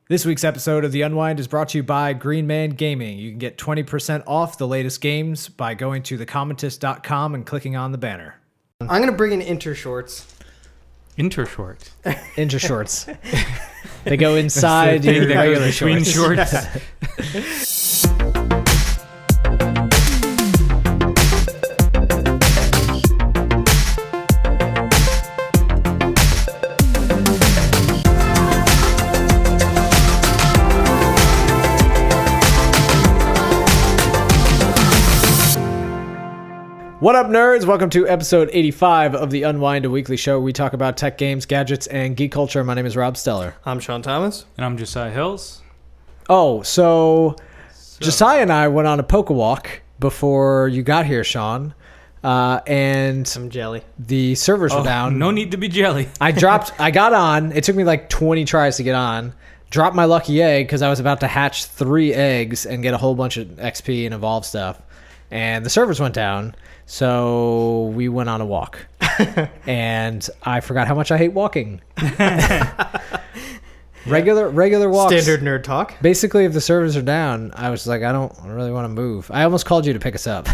This week's episode of The Unwind is brought to you by Green Man Gaming. You can get 20% off the latest games by going to thecommentist.com and clicking on the banner. I'm going to bring in Intershorts. Intershort. Intershorts. They go inside your regular between shorts. shorts. What up, nerds? Welcome to episode 85 of The Unwind, a weekly show where we talk about tech, games, gadgets, and geek culture. My name is Rob Steller. I'm Sean Thomas. And I'm Josiah Hills. Oh, so Josiah and I went on a poke walk before you got here, Sean. And I'm jelly. the servers were down. No need to be jelly. I got on. It took me like 20 tries to get on. Dropped my lucky egg because I was about to hatch 3 eggs and get a whole bunch of XP and evolve stuff. And the servers went down. So we went on a walk. And I forgot how much I hate walking. Regular walks. Standard nerd talk. Basically, if the servers are down, I was like, I don't really want to move. I almost called you to pick us up.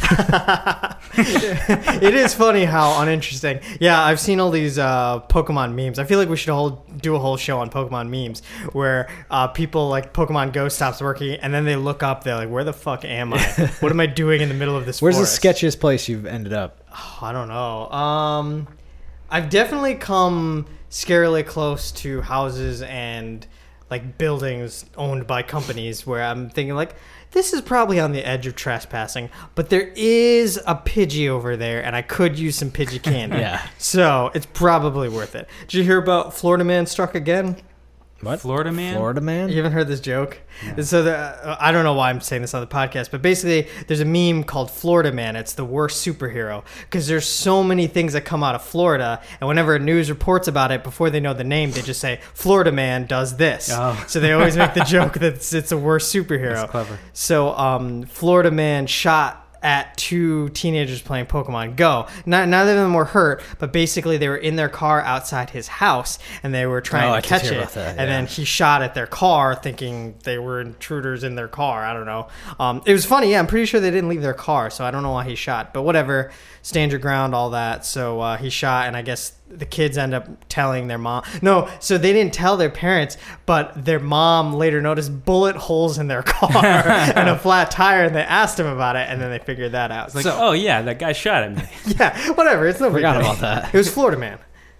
It is funny how uninteresting. Yeah, I've seen all these Pokemon memes. I feel like we should do a whole show on Pokemon memes where people like Pokemon Go stops working and then they look up. They're like, where the fuck am I? What am I doing in the middle of this Where's forest? the sketchiest place you've ended up? Oh, I don't know. I've definitely come scarily close to houses and like buildings owned by companies where I'm thinking like, this is probably on the edge of trespassing, but there is a Pidgey over there and I could use some Pidgey candy. Yeah. So it's probably worth it. Did you hear about Florida man struck again? What? Florida man? Florida man? You haven't heard this joke? No. So I don't know why I'm saying this on the podcast, but basically there's a meme called Florida Man. It's the worst superhero because there's so many things that come out of Florida, and whenever a news reports about it, before they know the name, they just say, Florida Man does this. Oh. So they always make the joke that it's a worst superhero. That's clever. So Florida Man shot at 2 teenagers playing Pokemon Go. Neither of them were hurt, but basically they were in their car outside his house and they were trying to catch it. And then he shot at their car thinking they were intruders in their car. I don't know. It was funny. Yeah, I'm pretty sure they didn't leave their car, so I don't know why he shot. But whatever. Stand your ground, all that. So he shot, and I guess the kids end up telling their mom. No, so they didn't tell their parents, but their mom later noticed bullet holes in their car and a flat tire, and they asked him about it, and then they figured that out. It's like, oh yeah, that guy shot at me. Yeah, whatever. It's no big deal. Forgot about that. It was Florida Man.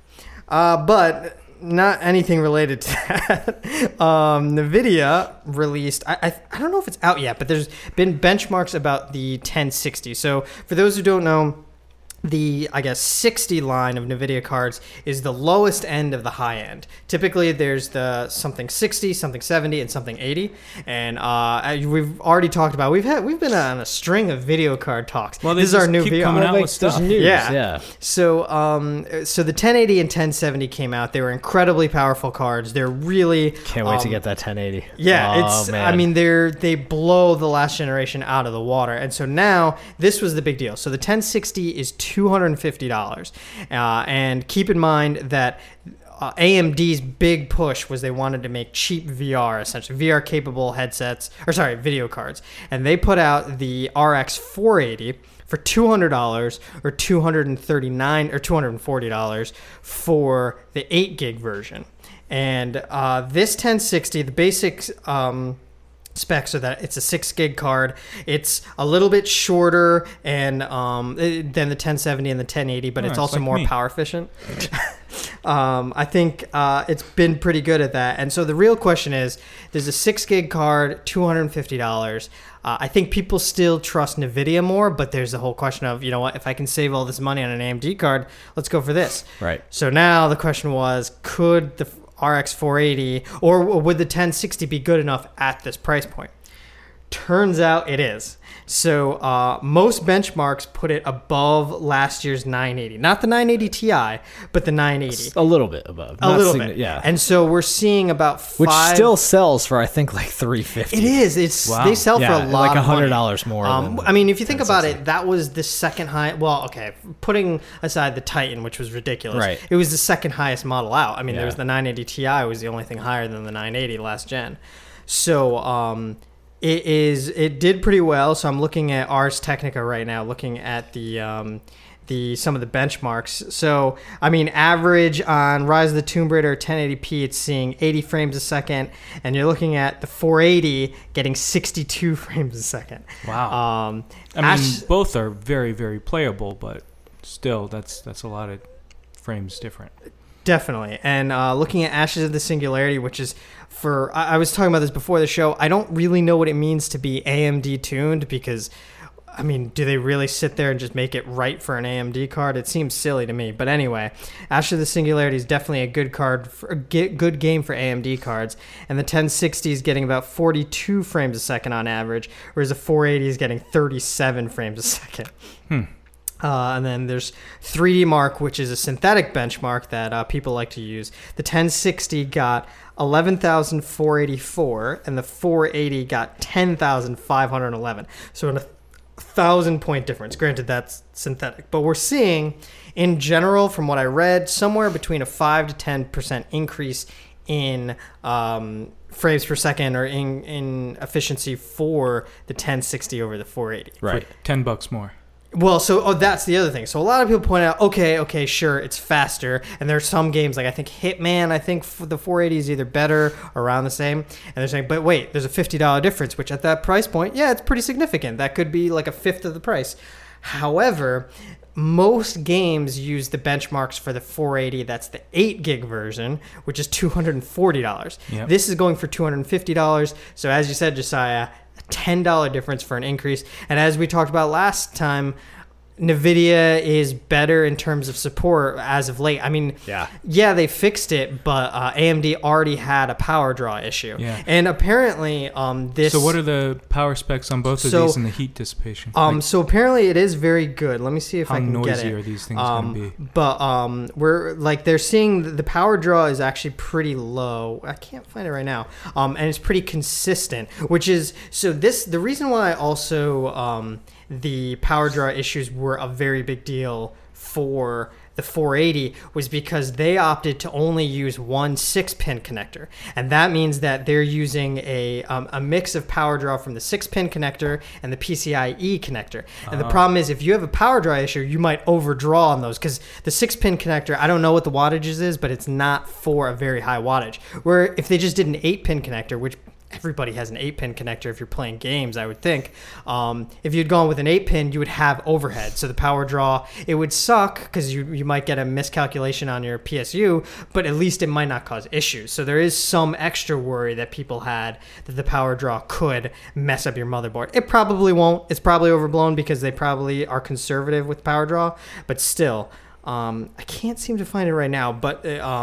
But not anything related to that. NVIDIA released, I don't know if it's out yet, but there's been benchmarks about the 1060. So for those who don't know, the, 60 line of NVIDIA cards is the lowest end of the high end. Typically, there's the something 60, something 70, and something 80. And we've already talked about, we've been on a string of video card talks. Well, this is our new keep VR. coming out with stuff. News. Yeah. So the 1080 and 1070 came out. They were incredibly powerful cards. They're really... Can't wait to get that 1080. Yeah, man. I mean, they blow the last generation out of the water. And so now, this was the big deal. So the 1060 is $250. And keep in mind that AMD's big push was they wanted to make cheap VR, essentially VR capable video cards. And they put out the RX 480 for $200 or $239 or $240 for the 8 gig version. And this 1060, the basics specs are that it's a 6 gig card. It's a little bit shorter than the 1070 and the 1080, but it's also like more power efficient. I think it's been pretty good at that. And so the real question is, there's a 6 gig card, $250. I think people still trust NVIDIA more, but there's the whole question of, you know what, if I can save all this money on an AMD card, let's go for this. Right. So now the question was, could the RX 480 or would the 1060 be good enough at this price point? Turns out it is. So most benchmarks put it above last year's 980. Not the 980 Ti, but the 980. A little bit above. A Not little bit. Yeah. And so we're seeing about Which five... still sells for, I think, like $350. It is. It's Wow. They sell for a lot like of money. $100 more. than I mean, if you think about 1060. it, that was the second high. Well, okay, putting aside the Titan, which was ridiculous, Right. it was the second highest model out. I mean, there Yeah. was the 980 Ti was the only thing higher than the 980 last gen. So it did pretty well. So I'm looking at Ars Technica right now, looking at the some of the benchmarks. So I mean, average on Rise of the Tomb Raider 1080p, it's seeing 80 frames a second, and you're looking at the 480 getting 62 frames a second. Wow. I mean, both are very, very playable, but still, that's a lot of frames different. Definitely. And looking at Ashes of the Singularity, which is I was talking about this before the show. I don't really know what it means to be AMD tuned because, I mean, do they really sit there and just make it right for an AMD card? It seems silly to me. But anyway, Ashes of the Singularity is definitely a good card, good game for AMD cards. And the 1060 is getting about 42 frames a second on average, whereas the 480 is getting 37 frames a second. And then there's 3D Mark, which is a synthetic benchmark that people like to use. The 1060 got 11,484, and the 480 got 10,511. So a 1,000-point difference. Granted, that's synthetic. But we're seeing, in general, from what I read, somewhere between a 5 to 10% increase in frames per second or in efficiency for the 1060 over the 480. Right. For $10 more. Well, so that's the other thing. So a lot of people point out, okay, sure, it's faster, and there are some games like I think Hitman. I think the 480 is either better or around the same, and they're saying, but wait, there's a $50 difference, which at that price point, yeah, it's pretty significant. That could be like a fifth of the price. However, most games use the benchmarks for the 480. That's the 8 gig version, which is $240. Yep. This is going for $250. So as you said, Josiah, $10 difference for an increase. And as we talked about last time, NVIDIA is better in terms of support as of late. I mean, yeah, they fixed it, but AMD already had a power draw issue. Yeah. And apparently this... So what are the power specs on both of these and the heat dissipation? So apparently it is very good. Let me see if I can get it. How noisy are these things going to be? But we're like, they're seeing the power draw is actually pretty low. I can't find it right now. And it's pretty consistent, which is, so the reason why also the power draw issues were a very big deal for the 480 was because they opted to only use one 6-pin connector, and that means that they're using a mix of power draw from the 6-pin connector and the PCIe connector. And the problem is, if you have a power draw issue, you might overdraw on those, because the 6-pin connector, I don't know what the wattages is, but it's not for a very high wattage. Where if they just did an 8-pin connector, which everybody has an 8-pin connector if you're playing games, I would think. If you'd gone with an 8-pin, you would have overhead. So the power draw, it would suck because you might get a miscalculation on your PSU, but at least it might not cause issues. So there is some extra worry that people had that the power draw could mess up your motherboard. It probably won't. It's probably overblown because they probably are conservative with power draw, but still, I can't seem to find it right now, but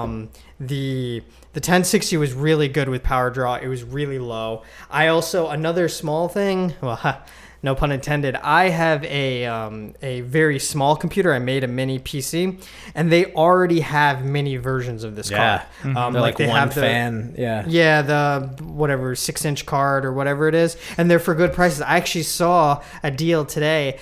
the 1060 was really good with power draw. It was really low. I also, another small thing, well, no pun intended, I have a very small computer. I made a mini PC, and they already have mini versions of this card. Like they one have fan. Yeah, the whatever 6-inch card or whatever it is, and they're for good prices. I actually saw a deal today,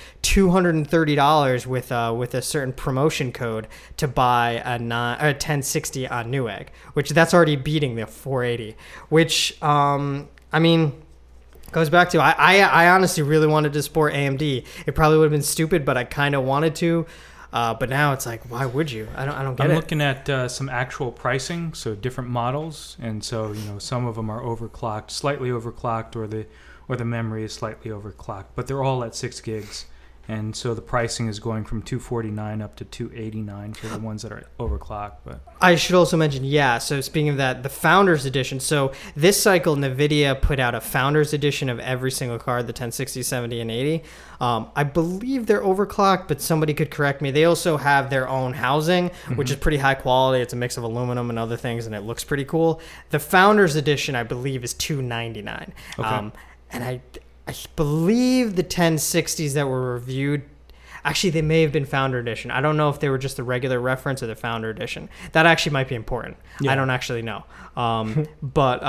$230 with a certain promotion code to buy a 1060 on Newegg, which that's already beating the 480. Which I mean, goes back to I honestly really wanted to support AMD. It probably would have been stupid, but I kind of wanted to. But now it's like, why would you? I don't get it. I'm looking at some actual pricing, so different models, and so some of them are overclocked, slightly overclocked, or the memory is slightly overclocked, but they're all at 6 gigs. And so the pricing is going from $249 up to $289 for the ones that are overclocked. But I should also mention, so speaking of that, the Founders Edition. So this cycle, NVIDIA put out a Founders Edition of every single card, the 1060, 70, and 80. I believe they're overclocked, but somebody could correct me. They also have their own housing, which is pretty high quality. It's a mix of aluminum and other things, and it looks pretty cool. The Founders Edition, I believe, is $299. Okay. And I believe the 1060s that were reviewed, actually, they may have been Founder Edition. I don't know if they were just the regular reference or the Founder Edition. That actually might be important. Yeah. I don't actually know. But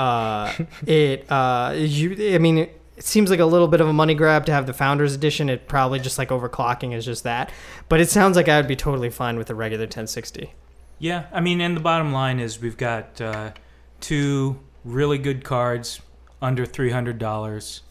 I mean, it seems like a little bit of a money grab to have the Founders Edition. It probably just like overclocking is just that. But it sounds like I would be totally fine with the regular 1060. Yeah, I mean, and the bottom line is we've got 2 really good cards under $300.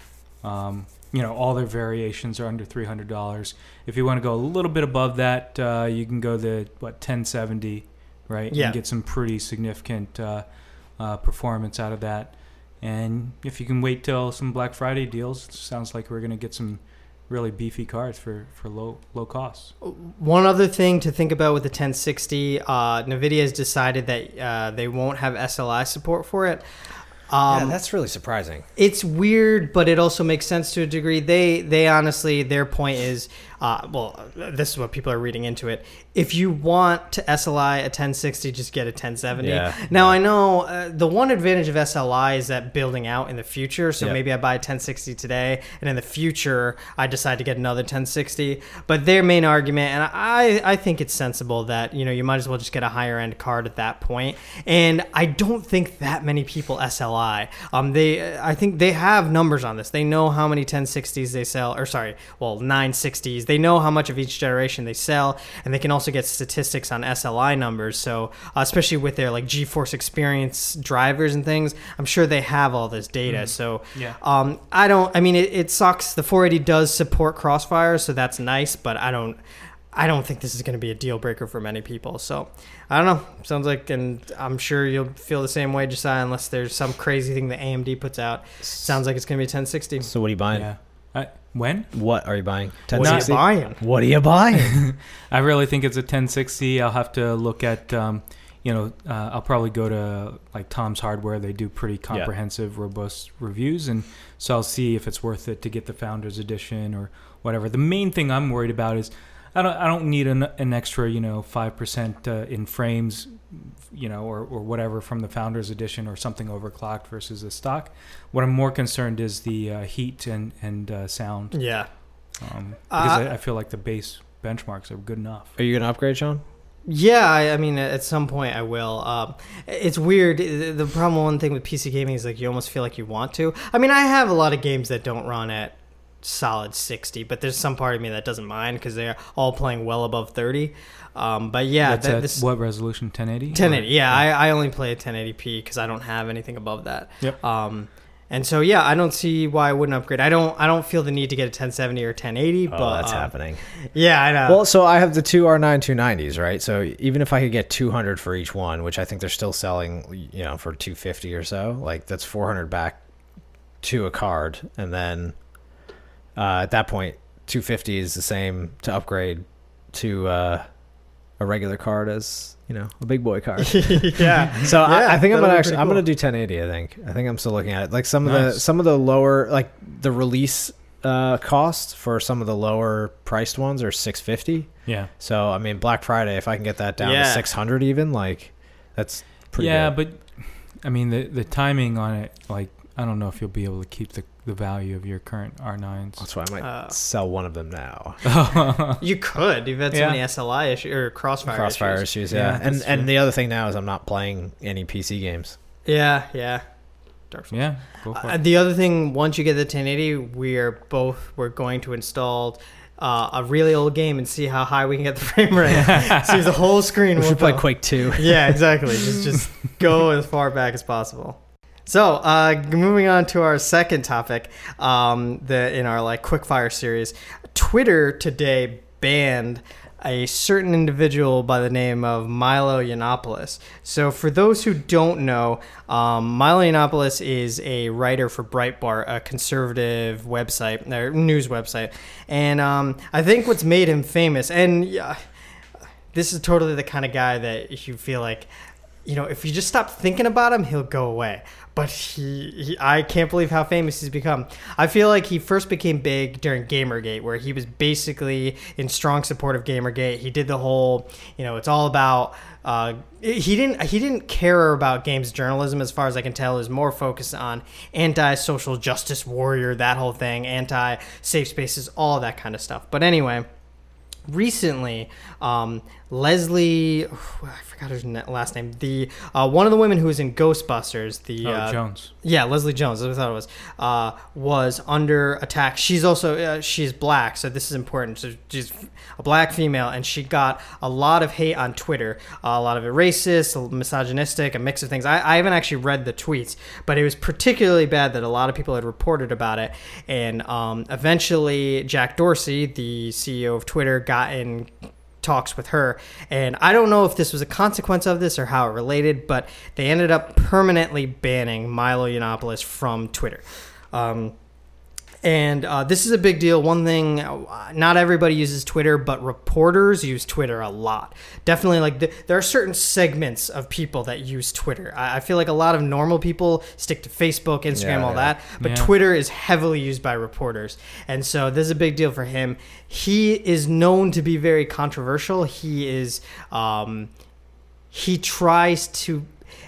All their variations are under $300. If you want to go a little bit above that, you can go the 1070, right? Yeah. And get some pretty significant performance out of that. And if you can wait till some Black Friday deals, it sounds like we're going to get some really beefy cards for low costs. One other thing to think about with the 1060, NVIDIA has decided that they won't have SLI support for it. Yeah, that's really surprising. It's weird, but it also makes sense to a degree. They honestly, their point is, this is what people are reading into it. If you want to SLI a 1060, just get a 1070. Yeah. Now, I know the one advantage of SLI is that building out in the future. So Yep. maybe I buy a 1060 today, and in the future, I decide to get another 1060. But their main argument, and I think it's sensible that, you might as well just get a higher end card at that point. And I don't think that many people SLI. I think they have numbers on this. They know how many 1060s they sell, 960s. They know how much of each generation they sell, and they can also get statistics on SLI numbers. So especially with their like GeForce Experience drivers and things, I'm sure they have all this data. So Yeah. it sucks. The 480 does support Crossfire, so that's nice, but I don't think this is going to be a deal breaker for many people. So I don't know. Sounds like, and I'm sure you'll feel the same way, Josiah, unless there's some crazy thing that AMD puts out. Sounds like it's going to be 1060. So what are you buying? Yeah. When? What are you buying? What are you buying? What are you buying? I really think it's a 1060. I'll have to look at, I'll probably go to like Tom's Hardware. They do pretty comprehensive, robust reviews. And so I'll see if it's worth it to get the Founders Edition or whatever. The main thing I'm worried about is I don't need an extra, 5% in frames, or whatever from the Founders Edition or something overclocked versus the stock. What I'm more concerned is the heat and sound. Yeah. Because I feel like the base benchmarks are good enough. Are you going to upgrade, Sean? Yeah, I mean, at some point I will. It's weird. The problem, one thing with PC gaming is like you almost feel like you want to. I mean, I have a lot of games that don't run at solid 60, but there's some part of me that doesn't mind because they're all playing well above 30. But yeah, That's what resolution? 1080? 1080. Yeah, I only play at 1080p because I don't have anything above that. Yep. And so yeah, I don't see why I wouldn't upgrade. I don't feel the need to get a 1070 or 1080. Oh, but that's happening. Yeah, I know. Well, so I have the two R9 290s, right? So even if I could get 200 for each one, which I think they're still selling, for 250 or so, like that's 400 back to a card, and then at that point, 250 is the same to upgrade to a regular card as a big boy card. Yeah. So I think I'm that'll be gonna pretty do 1080. I think I'm still looking at it. Like some Nice. of the lower, like the release cost for some of the lower priced ones are 650. Yeah. So I mean, Black Friday, if I can get that down to 600, even like that's pretty. Yeah, good. but I mean the timing on it, like I don't know if you'll be able to keep the value of your current R9s. That's why I might sell one of them now. You could. You've had so many SLI issues or crossfire issues. Yeah, Yeah. that's And true. the other thing now is I'm not playing any PC games. Yeah. Dark Souls. Yeah, go for it. The other thing, once you get the 1080, we're going to install a really old game and see how high we can get the frame rate. See the whole screen. We should will play Quake 2. Yeah, exactly. Just go as far back as possible. So, moving on to our second topic, in our like quickfire series, Twitter today banned a certain individual by the name of Milo Yiannopoulos. So, for those who don't know, Milo Yiannopoulos is a writer for Breitbart, a conservative website, or news website, and I think what's made him famous, and this is totally the kind of guy that you feel like if you just stop thinking about him, he'll go away. But I can't believe how famous he's become. I feel like he first became big during Gamergate, where he was basically in strong support of Gamergate. He did the whole, it's all about. He didn't care about games journalism, as far as I can tell. It was more focused on anti-social justice warrior, that whole thing, anti-safe spaces, all of that kind of stuff. But anyway, recently, Leslie, I forgot her last name. The one of the women who was in Ghostbusters, Jones. Yeah, Leslie Jones. That's what I thought it was under attack. She's also she's black, so this is important. So she's a black female, and she got a lot of hate on Twitter. A lot of it racist, misogynistic, a mix of things. I haven't actually read the tweets, but it was particularly bad that a lot of people had reported about it. And eventually, Jack Dorsey, the CEO of Twitter, got in talks with her, and I don't know if this was a consequence of this or how it related, but they ended up permanently banning Milo Yiannopoulos from Twitter. And this is a big deal. One thing, not everybody uses Twitter, but reporters use Twitter a lot. Definitely, there are certain segments of people that use Twitter. I feel like a lot of normal people stick to Facebook, Instagram, all that, but Twitter is heavily used by reporters. And so this is a big deal for him. He is known to be very controversial. He is, he tries to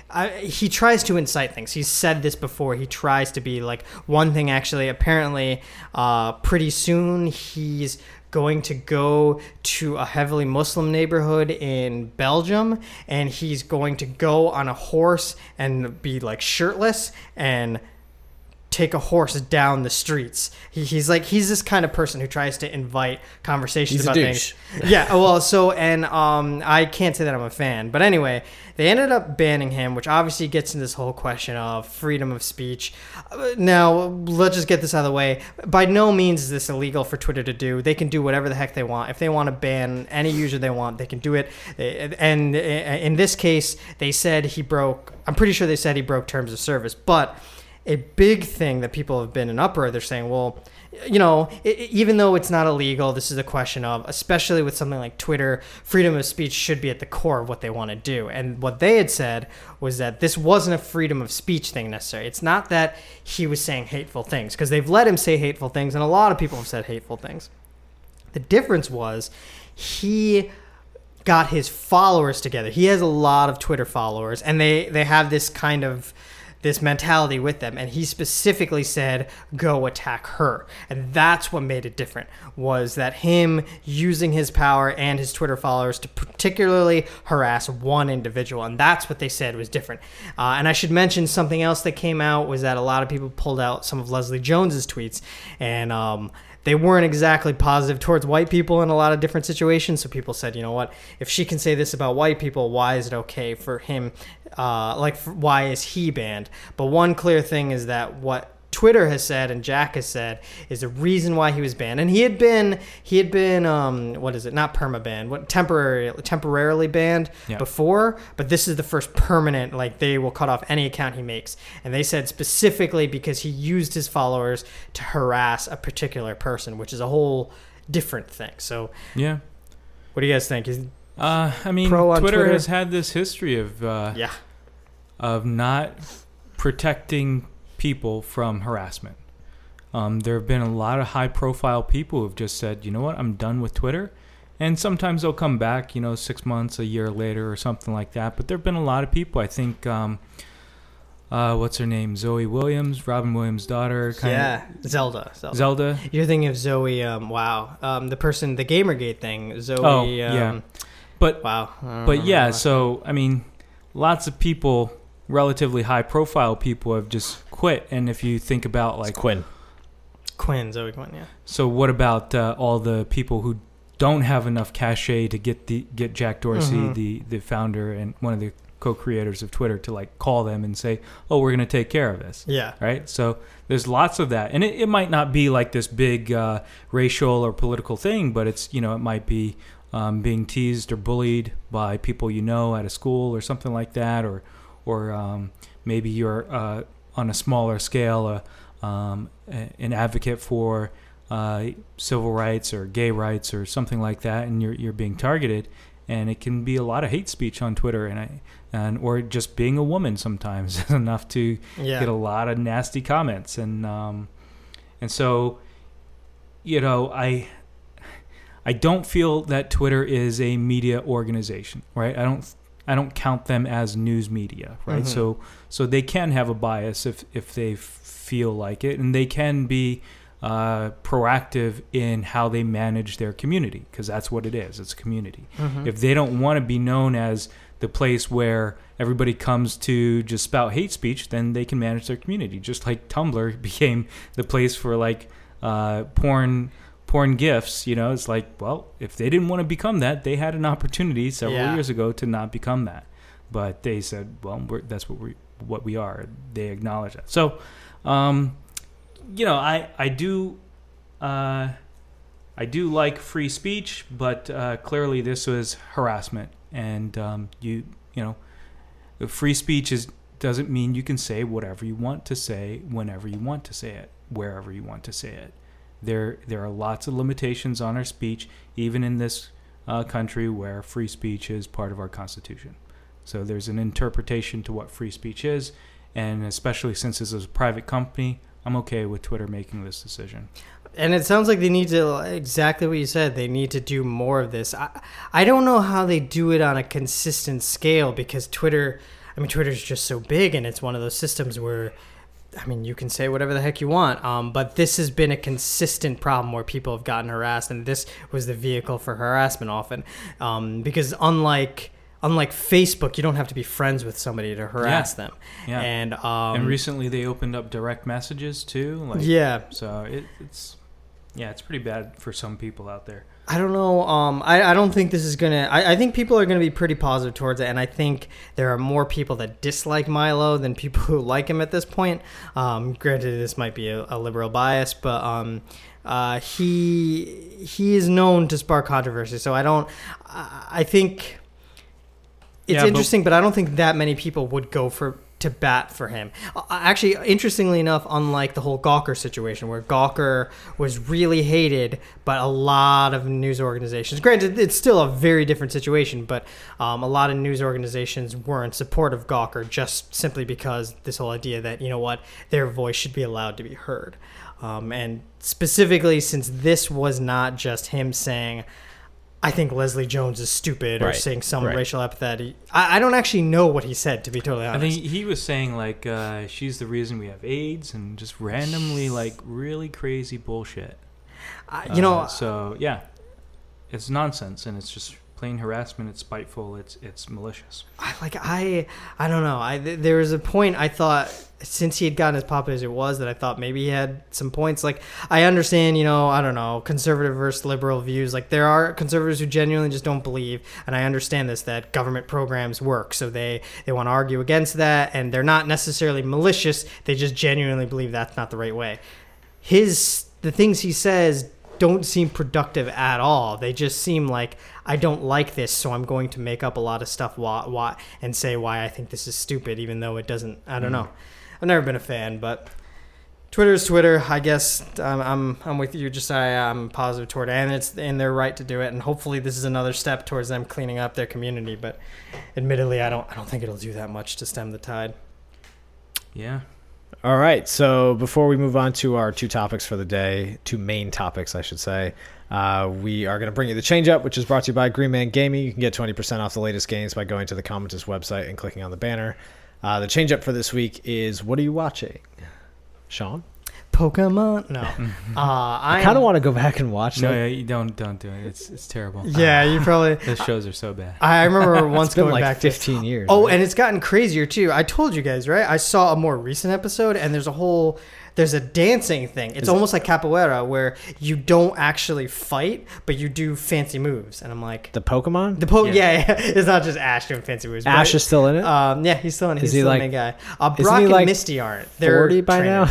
incite things. He's said this before. He tries to be like one thing. Actually, apparently, pretty soon he's going to go to a heavily Muslim neighborhood in Belgium, and he's going to go on a horse and be like shirtless and take a horse down the streets. He's this kind of person who tries to invite conversations about things. Yeah, well, I can't say that I'm a fan, but anyway, they ended up banning him, which obviously gets into this whole question of freedom of speech. Now, let's just get this out of the way. By no means is this illegal for Twitter to do. They can do whatever the heck they want. If they want to ban any user they want, they can do it. And in this case, I'm pretty sure they said he broke terms of service, but a big thing that people have been in uproar, they're saying, well, even though it's not illegal, this is a question of, especially with something like Twitter, freedom of speech should be at the core of what they want to do. And what they had said was that this wasn't a freedom of speech thing necessarily. It's not that he was saying hateful things, because they've let him say hateful things, and a lot of people have said hateful things. The difference was he got his followers together. He has a lot of Twitter followers, and they have this kind of this mentality with them, and he specifically said, go attack her. And that's what made it different, was that him using his power and his Twitter followers to particularly harass one individual, and that's what they said was different. And I should mention something else that came out was that a lot of people pulled out some of Leslie Jones's tweets, and they weren't exactly positive towards white people in a lot of different situations. So people said, you know what, if she can say this about white people, why is it okay for him? Why is he banned? But one clear thing is that what Twitter has said and Jack has said is the reason why he was banned. And he had been what is it? Not perma-banned, temporarily banned before, but this is the first permanent, they will cut off any account he makes. And they said specifically because he used his followers to harass a particular person, which is a whole different thing. So yeah. What do you guys think? Twitter has had this history of not protecting people from harassment. There have been a lot of high-profile people who have just said, you know what, I'm done with Twitter. And sometimes they'll come back, 6 months, a year later or something like that. But there have been a lot of people. I think, what's her name? Zoe Williams, Robin Williams' daughter. Zelda. You're thinking of Zoe, the person, the Gamergate thing. Zoe. Yeah. But, wow. But yeah, so, lots of people, relatively high-profile people, have just quit. And if you think about, Zoe Quinn, yeah. So what about all the people who don't have enough cachet to get Jack Dorsey, the founder and one of the co-creators of Twitter, to call them and say, oh, we're going to take care of this. Yeah. Right? So there's lots of that. And it might not be this big racial or political thing, but it's, it might be being teased or bullied by people at a school or something like that, or maybe you're on a smaller scale an advocate for civil rights or gay rights or something like that, and you're being targeted, and it can be a lot of hate speech on Twitter, and or just being a woman sometimes is enough to get a lot of nasty comments, and so, I don't feel that Twitter is a media organization, right? I don't count them as news media, right? So they can have a bias if they feel like it, and they can be proactive in how they manage their community, because that's what it is. It's a community. If they don't want to be known as the place where everybody comes to just spout hate speech, then they can manage their community. Just like Tumblr became the place for like porn gifs, it's like, well, if they didn't want to become that, they had an opportunity several years ago to not become that. But they said, well, that's what we are. They acknowledge that. So, I do like free speech, but clearly this was harassment, and free speech doesn't mean you can say whatever you want to say whenever you want to say it, wherever you want to say it. There are lots of limitations on our speech, even in this country where free speech is part of our Constitution. So there's an interpretation to what free speech is, and especially since this is a private company, I'm okay with Twitter making this decision. And it sounds like they need to, exactly what you said, they need to do more of this. I don't know how they do it on a consistent scale, because Twitter's just so big, and it's one of those systems where, you can say whatever the heck you want, but this has been a consistent problem where people have gotten harassed, and this was the vehicle for harassment often, because unlike Facebook, you don't have to be friends with somebody to harass them. Yeah. And recently they opened up direct messages too. So it's pretty bad for some people out there. I don't know. I don't think this is gonna. I think people are gonna be pretty positive towards it, and I think there are more people that dislike Milo than people who like him at this point. Granted, this might be a liberal bias, but he is known to spark controversy. So I think it's interesting, but I don't think that many people would go to bat for him. Actually, interestingly enough, unlike the whole Gawker situation, where Gawker was really hated, but a lot of news organizations, granted, it's still a very different situation, but a lot of news organizations were in support of Gawker just simply because this whole idea that, their voice should be allowed to be heard. And specifically, since this was not just him saying, I think Leslie Jones is stupid, or saying some racial epithet. I don't actually know what he said, to be totally honest. I think he was saying, she's the reason we have AIDS, and just randomly, really crazy bullshit. So, yeah, it's nonsense, and it's just plain harassment. It's spiteful. It's malicious. I don't know. There was a point I thought, since he had gotten as popular as it was, that I thought maybe he had some points. I understand, I don't know, conservative versus liberal views. There are conservatives who genuinely just don't believe, and I understand this, that government programs work. So they want to argue against that, and they're not necessarily malicious. They just genuinely believe that's not the right way. The things he says don't seem productive at all. They just seem like, I don't like this, so I'm going to make up a lot of stuff and say why I think this is stupid, even though it doesn't. I don't know. I've never been a fan, but Twitter is Twitter. I guess I'm with you, Josiah. I'm positive toward it, and it's in their right to do it. And hopefully, this is another step towards them cleaning up their community. But admittedly, I don't think it'll do that much to stem the tide. Yeah. All right. So before we move on to our two main topics, I should say, we are going to bring you the Change Up, which is brought to you by Green Man Gaming. You can get 20% off the latest games by going to the Commentus website and clicking on the banner. The Change Up for this week is, what are you watching, Sean? Pokemon? No. I kind of want to go back and watch No, you don't do it. It's terrible. Yeah, you probably. Those shows are so bad. I remember once going back 15 years. Oh, right? And it's gotten crazier too. I told you guys, right? I saw a more recent episode, and there's a dancing thing. It's almost like capoeira, where you don't actually fight, but you do fancy moves. And I'm like, the Pokemon? Yeah. It's not just Ash doing fancy moves. Ash is still in it? Yeah, he's still in it. He's still the main guy. Brock and Misty aren't. They're 40 by now?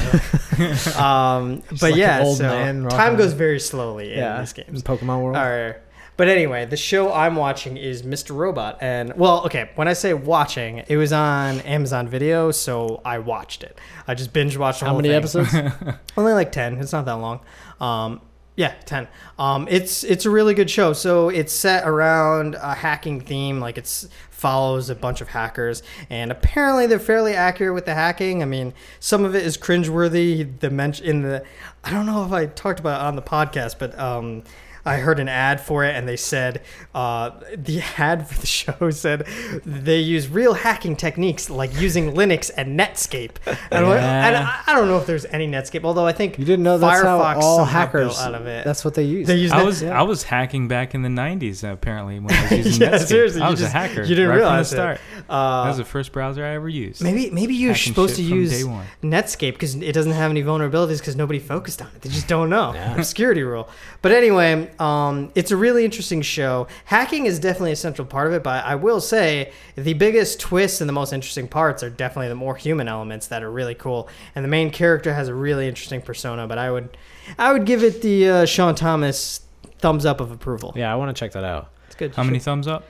But yeah, old man time goes very slowly in these games. In Pokemon world. All right. But anyway, the show I'm watching is Mr. Robot. And, well, okay, when I say watching, it was on Amazon Video, so I watched it. I just binge watched the whole thing. How many episodes? Only 10. It's not that long. Yeah, 10. It's a really good show. So it's set around a hacking theme. Like it's follows a bunch of hackers, and apparently they're fairly accurate with the hacking. I mean, some of it is cringeworthy. I don't know if I talked about it on the podcast, but I heard an ad for it, and they said the ad for the show said they use real hacking techniques like using Linux and Netscape. And I don't know if there's any Netscape, although I think You didn't know that's Firefox how all somehow hackers. built out of it. That's what they use. They use I was hacking back in the 90s apparently when I was using Yeah, Netscape. seriously, I you was a just- hacker. you didn't right realize from the it. start. That was the first browser I ever used. Maybe you're Hacking supposed shit to from use day one. Netscape because it doesn't have any vulnerabilities because nobody focused on it. They just don't know. Yeah. Obscurity rule. But anyway, it's a really interesting show. Hacking is definitely a central part of it, but I will say the biggest twists and the most interesting parts are definitely the more human elements that are really cool. And the main character has a really interesting persona, but I would give it the Sean Thomas thumbs up of approval. Yeah, I want to check that out. It's good. How many thumbs up?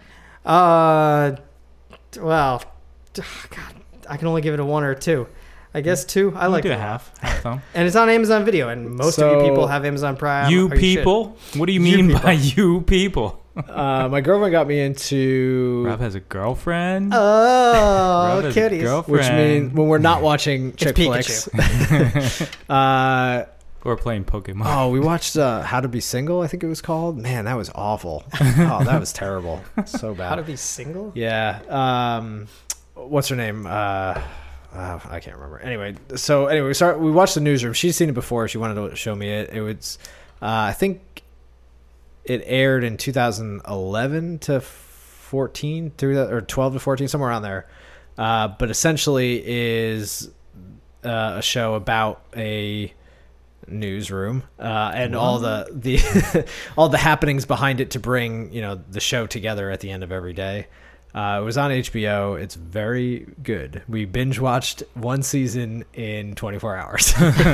Well, God, I can only give it a 1 or 2. I guess 2. I like do it a half thumb. And it's on Amazon Video, and most of you So- people have Amazon Prime. You or should. people? What do you You mean people. by you people? My girlfriend got me into, Rob has a girlfriend. Oh, Rob has a kitties. girlfriend. which means when we're not watching chick Pikachu. flicks. Or playing Pokemon. Oh, we watched How to Be Single, I think it was called. Man, that was awful. Oh, that was terrible. So bad. How to be single? Yeah. What's her name? I can't remember. Anyway, we watched The Newsroom. She'd seen it before. She wanted to show me it. It was, I think it aired in 2011 to 14 through that, or 12 to 14, somewhere around there. But essentially is a show about a newsroom and all the all the happenings behind it to bring the show together at the end of every day. It was on HBO. It's very good. We binge watched one season in 24 hours.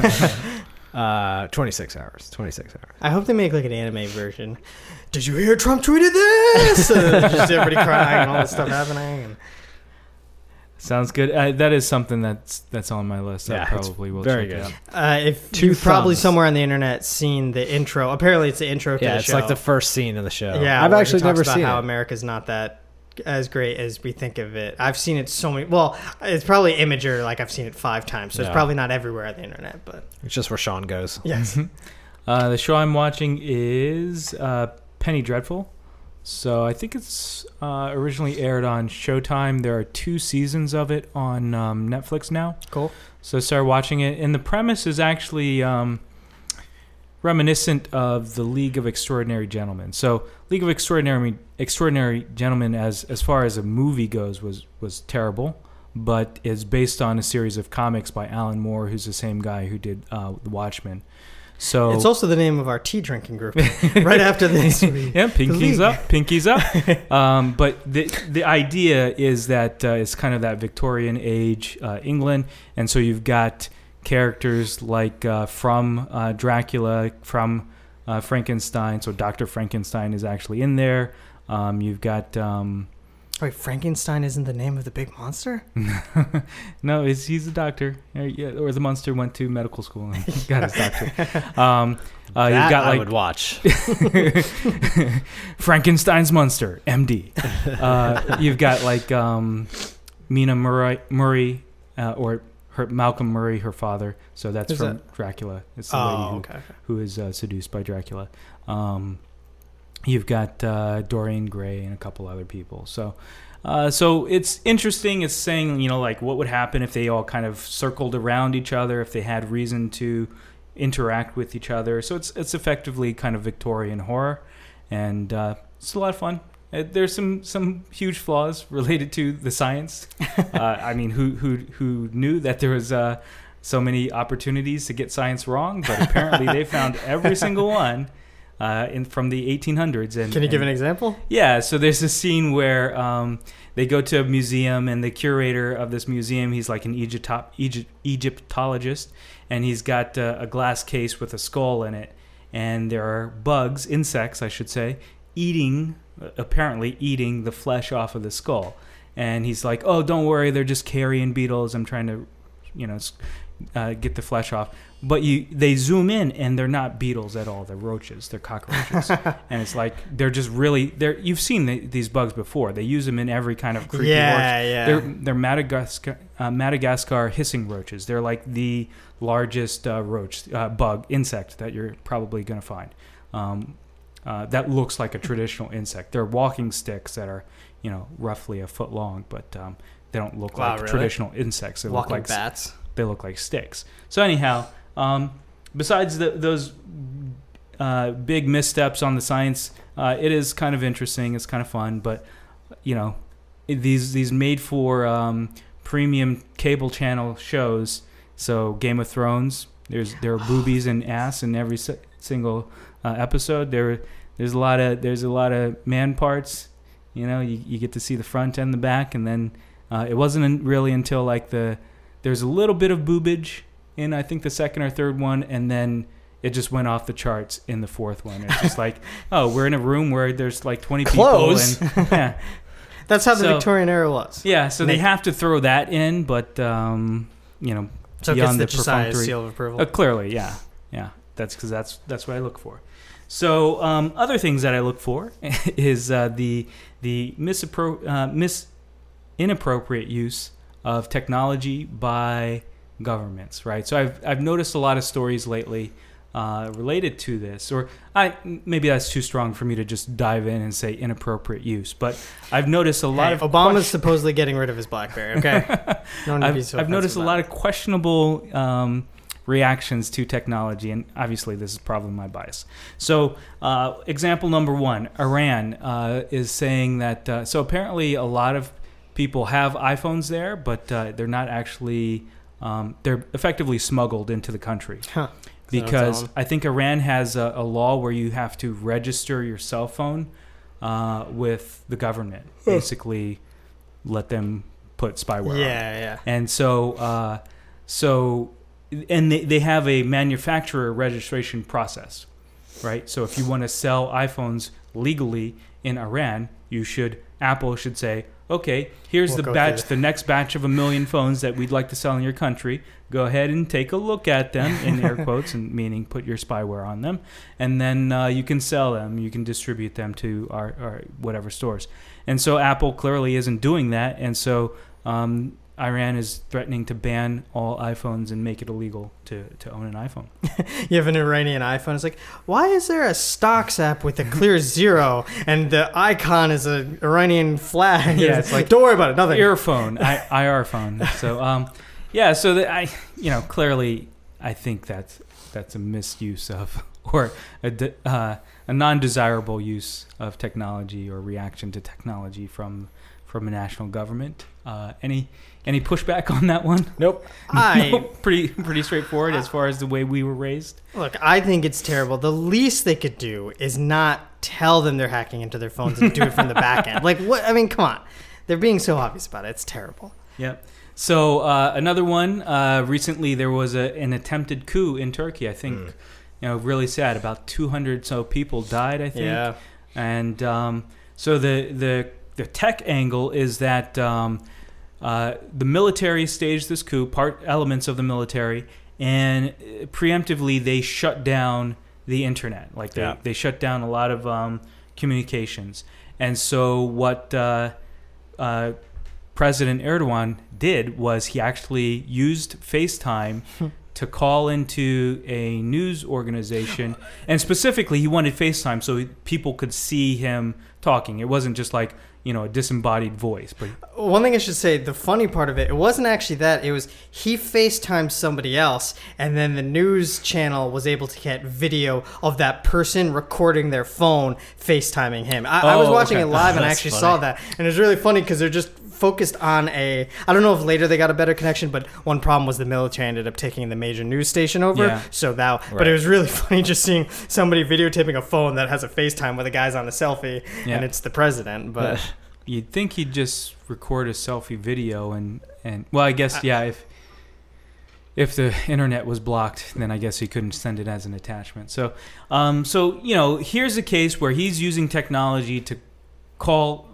26 hours. I hope they make like an anime version. Did you hear Trump tweeted this? Just everybody crying and all this stuff happening. And Sounds good. That is something that's on my list. Yeah, I probably will very check good. it out. if Two you've probably thumbs. somewhere on the internet seen the intro. Apparently, it's the intro to Yeah, the it's show. like the first scene of the show. Yeah, I've where he actually talks never about seen how it. America's not that as great as we think of it. I've seen it so many. Well, it's probably Imager. Like I've seen it 5 times, so it's Yeah. probably not everywhere on the internet. But It's just where Sean goes. yes, The show I'm watching is Penny Dreadful. So I think it's originally aired on Showtime. There are 2 seasons of it on Netflix now. cool. So I started watching it, and the premise is actually reminiscent of the League of Extraordinary Gentlemen. So League of Extraordinary Gentlemen, as far as a movie goes, was terrible, but is based on a series of comics by Alan Moore, who's the same guy who did The Watchmen. So It's also the name of our tea drinking group. Right after this, yeah, pinkies league. up, pinkies up. But the idea is that it's kind of that Victorian age England, and so you've got characters like from Dracula, from Frankenstein. So Dr. Frankenstein is actually in there. You've got wait, Frankenstein isn't the name of the big monster? no, he's a doctor, or the monster went to medical school and got his doctor. You've That got I like would watch. Frankenstein's monster, MD. You've got like Mina Murray, or Malcolm Murray, her father. So that's Who's from that? Dracula. It's the lady okay. who is seduced by Dracula. You've got Dorian Gray and a couple other people. So it's interesting. It's saying, like what would happen if they all kind of circled around each other, if they had reason to interact with each other. So it's effectively kind of Victorian horror, and it's a lot of fun. There's some huge flaws related to the science. I mean, who knew that there was so many opportunities to get science wrong? But apparently they found every single one from the 1800s. And Can you give an example? Yeah, so there's a scene where they go to a museum, and the curator of this museum, he's like an Egyptologist, and he's got a glass case with a skull in it, and there are bugs, insects, I should say, apparently eating the flesh off of the skull. And he's like, "Oh, don't worry, they're just carrion beetles. I'm trying to, get the flesh off. But they zoom in, and they're not beetles at all. They're roaches. They're cockroaches. And it's like they're just really. You've seen these bugs before. They use them in every kind of creepy They're Madagascar hissing roaches. They're like the largest bug insect that you're probably going to find. That looks like a traditional insect. They're walking sticks that are, roughly a foot long, but they don't look like traditional insects. They walking look like bats. They look like sticks. So anyhow, besides those big missteps on the science, it is kind of interesting. It's kind of fun, but these made for premium cable channel shows. So Game of Thrones, there are boobies and ass in every single episode. There's a lot of man parts. You get to see the front and the back, and then it wasn't really until like there's a little bit of boobage in I think the second or third one, and then it just went off the charts in the fourth one. It's just like, oh, we're in a room where there's like 20 Clothes. people. And, yeah. That's how the Victorian era was. Yeah, so they have to throw that in, but so beyond it gets the perfunctory seal of approval. Clearly, yeah. That's because that's what I look for. So other things that I look for is the inappropriate use of technology by governments, right? So I've noticed a lot of stories lately related to this, or maybe that's too strong for me to just dive in and say inappropriate use, but I've noticed a lot of Obama's supposedly getting rid of his BlackBerry. Okay, I've noticed a lot of questionable reactions to technology, and obviously this is probably my bias. So example number one, Iran is saying that so apparently a lot of people have iPhones there, but they're not actually they're effectively smuggled into the country. Because I think Iran has a law where you have to register your cell phone with the government, basically let them put spyware on it. Yeah. And so and they have a manufacturer registration process, right? So if you want to sell iPhones legally in Iran, Apple should say, okay, here's the next batch of 1 million phones that we'd like to sell in your country. Go ahead and take a look at them, in air quotes, and meaning put your spyware on them, and then you can sell them. You can distribute them to our whatever stores. And so Apple clearly isn't doing that, and so Iran is threatening to ban all iPhones and make it illegal to own an iPhone. You have an Iranian iPhone. It's like, why is there a stocks app with a clear zero and the icon is an Iranian flag? Yeah, it's like, don't worry about it. Nothing. Earphone, IR phone. So clearly I think that's a misuse of or a non-desirable use of technology or reaction to technology from a national government. Any pushback on that one? Nope. Nope. Pretty straightforward as far as the way we were raised. Look, I think it's terrible. The least they could do is not tell them they're hacking into their phones and do it from the back end. Like, what? I mean, come on. They're being so obvious about it. It's terrible. Yep. So another one. Recently, there was an attempted coup in Turkey. I think, really sad. About 200 so people died. I think. Yeah. And so the tech angle is that the military staged this coup, elements of the military, and preemptively they shut down the internet. Like they shut down a lot of communications. And so what President Erdogan did was he actually used FaceTime to call into a news organization, and specifically he wanted FaceTime so people could see him talking. It wasn't just like a disembodied voice. But one thing I should say, the funny part of it wasn't actually that. It was he FaceTimed somebody else, and then the news channel was able to get video of that person recording their phone FaceTiming him. I was watching it live, and I actually saw that. And it was really funny because they're just focused on I don't know if later they got a better connection, but one problem was the military ended up taking the major news station over. Yeah. So that, right. But it was really funny just seeing somebody videotaping a phone that has a FaceTime where the guy's on a selfie and it's the president. But you'd think he'd just record a selfie video and well, I guess if the internet was blocked, then I guess he couldn't send it as an attachment. So here's a case where he's using technology to call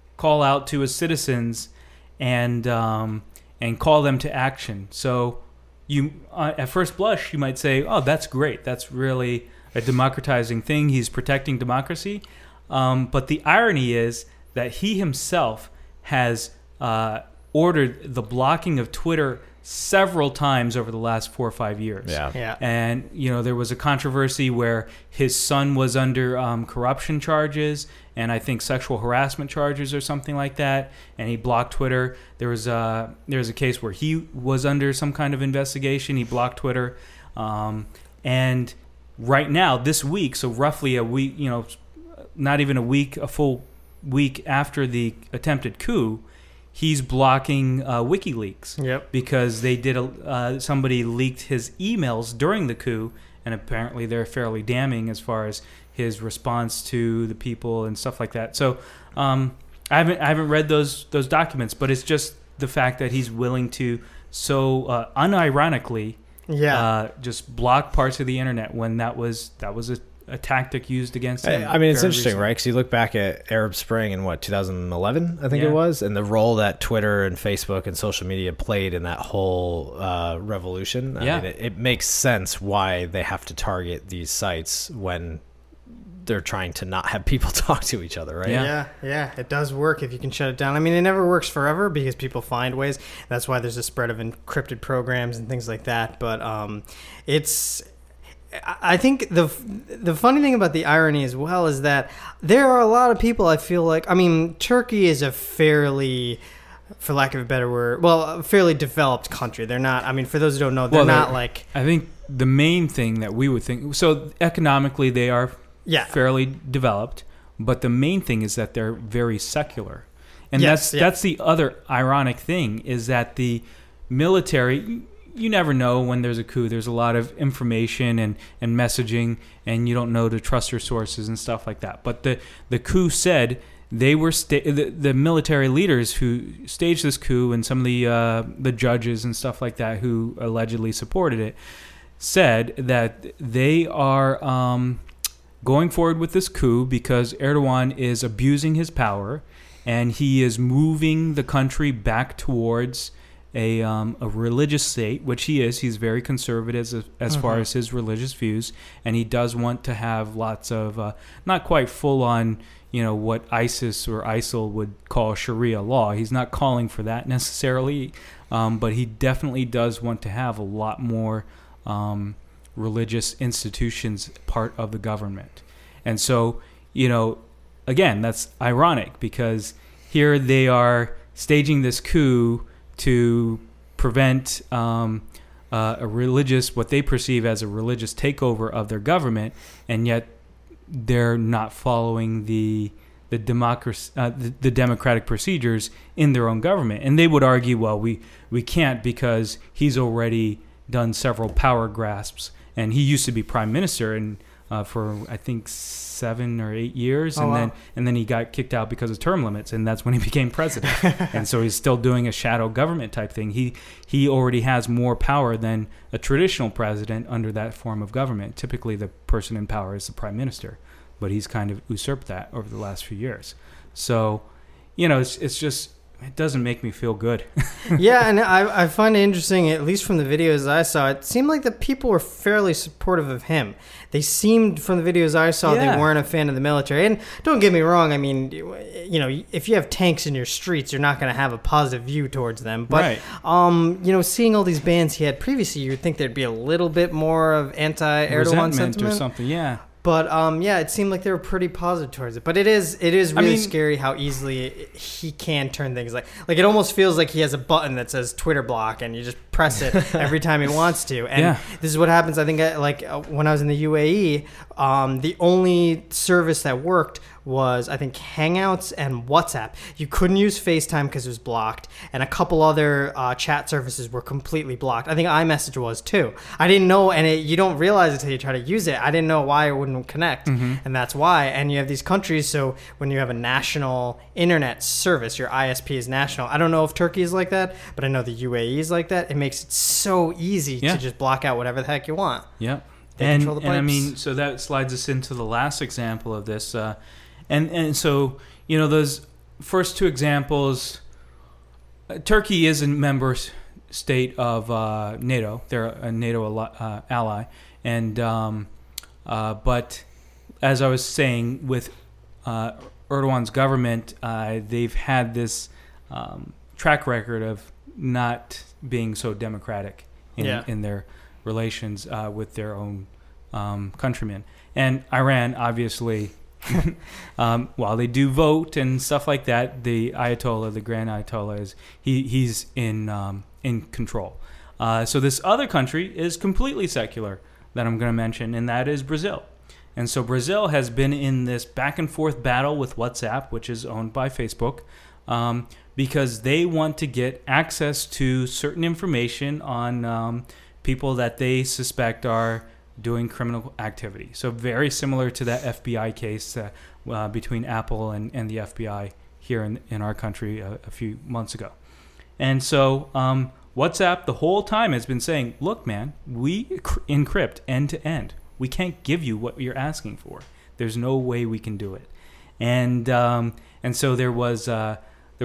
out to his citizens and call them to action. So you at first blush you might say, oh, that's great, that's really a democratizing thing, he's protecting democracy. But the irony is that he himself has ordered the blocking of Twitter several times over the last 4 or 5 years. Yeah. And, there was a controversy where his son was under corruption charges and I think sexual harassment charges or something like that. And he blocked Twitter. There was a case where he was under some kind of investigation. He blocked Twitter. And right now, this week, so roughly a week, not even a week, a full week after the attempted coup, he's blocking WikiLeaks. Yep. Because they did somebody leaked his emails during the coup, and apparently they're fairly damning as far as his response to the people and stuff like that. So I haven't read those documents, but it's just the fact that he's willing to so unironically just block parts of the internet when that was a tactic used against him. I mean, it's interesting, recently. right? Because you look back at Arab Spring in 2011, I think Yeah. it was, and the role that Twitter and Facebook and social media played in that whole revolution. I mean, it makes sense why they have to target these sites when they're trying to not have people talk to each other, right? Yeah, it does work if you can shut it down. I mean, it never works forever because people find ways. That's why there's a spread of encrypted programs and things like that. But I think the funny thing about the irony as well is that there are a lot of people, I feel like, I mean, Turkey is a fairly, for lack of a better word, a fairly developed country. They're not, I mean, for those who don't know, they're not like... I think the main thing that we would think, so economically they are fairly developed, but the main thing is that they're very secular. And that's the other ironic thing, is that the military... You never know when there's a coup. There's a lot of information and messaging, and you don't know to trust your sources and stuff like that. But the coup said they were the military leaders who staged this coup, and some of the judges and stuff like that who allegedly supported it, said that they are going forward with this coup because Erdogan is abusing his power, and he is moving the country back towards a religious state, which he is. He's very conservative as far as his religious views, and he does want to have lots of not quite full on, what ISIS or ISIL would call Sharia law. He's not calling for that necessarily, but he definitely does want to have a lot more religious institutions part of the government. And so, again, that's ironic because here they are staging this coup to prevent what they perceive as a religious takeover of their government, and yet they're not following the democratic procedures in their own government. And they would argue, well, we can't because he's already done several power grasps, and he used to be prime minister and for I think 7 or 8 years, and then he got kicked out because of term limits, and that's when he became president. And so he's still doing a shadow government type thing. He already has more power than a traditional president under that form of government. Typically, the person in power is the prime minister, but he's kind of usurped that over the last few years. So, it's just. It doesn't make me feel good. Yeah, and I find it interesting, at least from the videos I saw, it seemed like the people were fairly supportive of him. They seemed, from the videos I saw, they weren't a fan of the military. And don't get me wrong, I mean, if you have tanks in your streets, you're not going to have a positive view towards them. But, seeing all these bans he had previously, you'd think there'd be a little bit more of anti-Erdogan sentiment. Or something, yeah. But it seemed like they were pretty positive towards it. But it is really scary how easily he can turn things like it almost feels like he has a button that says Twitter block, and you just press it every time he wants to. And this is what happens. I think when I was in the UAE, the only service that worked was, I think, Hangouts and WhatsApp. You couldn't use FaceTime because it was blocked, and a couple other chat services were completely blocked. I think iMessage was too. I didn't know, and you don't realize it until you try to use it. I didn't know why it wouldn't connect, and that's why. And you have these countries, so when you have a national internet service, your ISP is national. I don't know if Turkey is like that, but I know the UAE is like that. It makes it so easy to just block out whatever the heck you want. Yep. They control the pipes. And I mean, so that slides us into the last example of this. And so, those first two examples, Turkey is a member state of NATO. They're a NATO ally, and but as I was saying, with Erdogan's government, they've had this track record of not being so democratic in their relations with their own countrymen. And Iran, obviously, while they do vote and stuff like that, the Ayatollah, the Grand Ayatollah, he's in control. So this other country is completely secular that I'm going to mention, and that is Brazil. And so Brazil has been in this back and forth battle with WhatsApp, which is owned by Facebook, because they want to get access to certain information on people that they suspect are doing criminal activity. So very similar to that FBI case between Apple and the FBI here in our country a few months ago. And so WhatsApp the whole time has been saying, look, man, we encrypt end to end. We can't give you what you're asking for. There's no way we can do it. And so there was a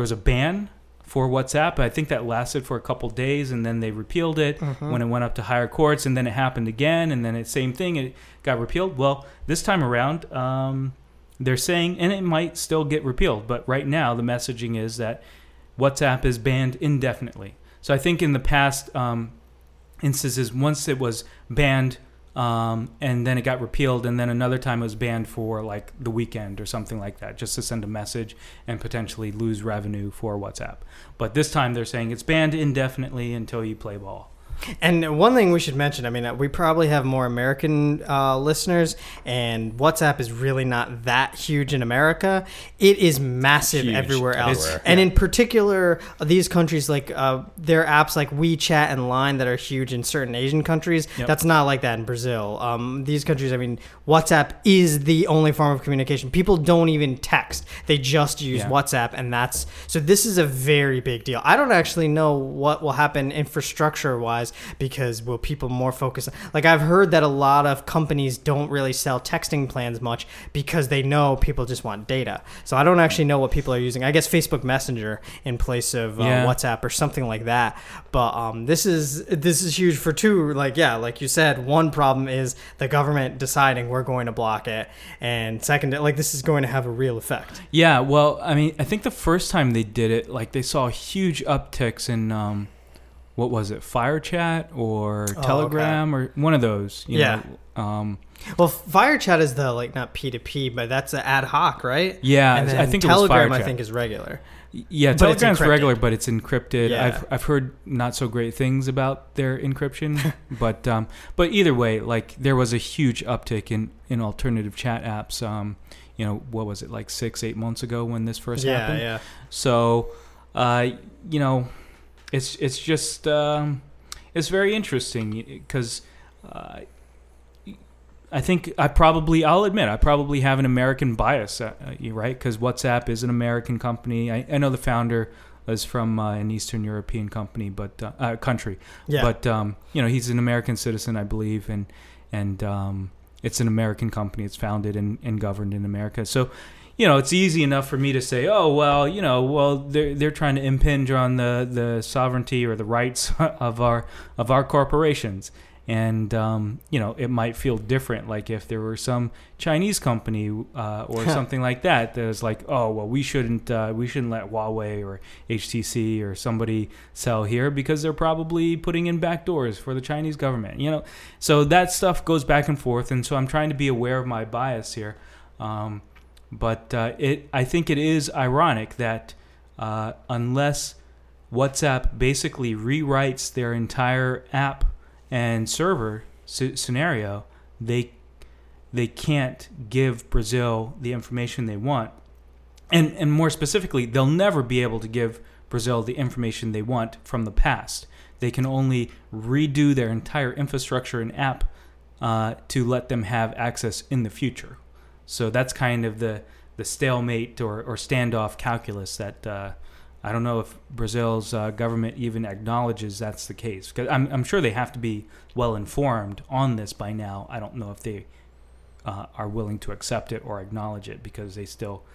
ban for WhatsApp. I think that lasted for a couple days, and then they repealed it when it went up to higher courts, and then it happened again, and then it's same thing. It got repealed. Well, this time around, they're saying, and it might still get repealed, but right now the messaging is that WhatsApp is banned indefinitely. So I think in the past instances, once it was banned, and then it got repealed, and then another time it was banned for like the weekend or something like that, just to send a message and potentially lose revenue for WhatsApp. But this time they're saying it's banned indefinitely until you play ball. And one thing we should mention, I mean, we probably have more American listeners, and WhatsApp is really not that huge in America. It is massive everywhere else. And in particular, these countries, like there are apps like WeChat and Line that are huge in certain Asian countries. Yep. That's not like that in Brazil. These countries, I mean, WhatsApp is the only form of communication. People don't even text. They just use WhatsApp, and so this is a very big deal. I don't actually know what will happen infrastructure-wise, because will people more focus, like I've heard that a lot of companies don't really sell texting plans much because they know people just want data. So I don't actually know what people are using. I guess Facebook Messenger in place of WhatsApp or something like that. But this is huge for two, like you said, one problem is the government deciding we're going to block it, and second, like this is going to have a real effect. Yeah, well, I mean, I think the first time they did it, like they saw huge upticks in what was it, FireChat or Telegram or one of those? You know, well, FireChat is the like not P2P, but that's an ad hoc, right? Yeah, and then I think Telegram, it was FireChat. I think, is regular. Yeah, but Telegram's regular, but it's encrypted. Yeah. I've heard not so great things about their encryption, but either way, like there was a huge uptick in alternative chat apps. You know, what was it, like 6-8 months ago when this first happened? Yeah. So, you know, it's just it's very interesting because I think I'll admit I probably have an American bias, right? Because WhatsApp is an American company. I know the founder is from an Eastern European company, but country. Yeah. But you know, he's an American citizen, I believe, and it's an American company. It's founded and governed in America. So, you know, it's easy enough for me to say, oh, well, you know, they're trying to impinge on the sovereignty or the rights of our corporations. And, you know, it might feel different, like if there were some Chinese company or something like that that was like, oh, well, we shouldn't let Huawei or HTC or somebody sell here because they're probably putting in backdoors for the Chinese government, you know. So that stuff goes back and forth, and so I'm trying to be aware of my bias here. But I think it is ironic that unless WhatsApp basically rewrites their entire app and server scenario, they can't give Brazil the information they want. And more specifically, they'll never be able to give Brazil the information they want from the past. They can only redo their entire infrastructure and app to let them have access in the future. So that's kind of the stalemate or standoff calculus that I don't know if Brazil's government even acknowledges that's the case. Because I'm sure they have to be well informed on this by now. I don't know if they are willing to accept it or acknowledge it because they still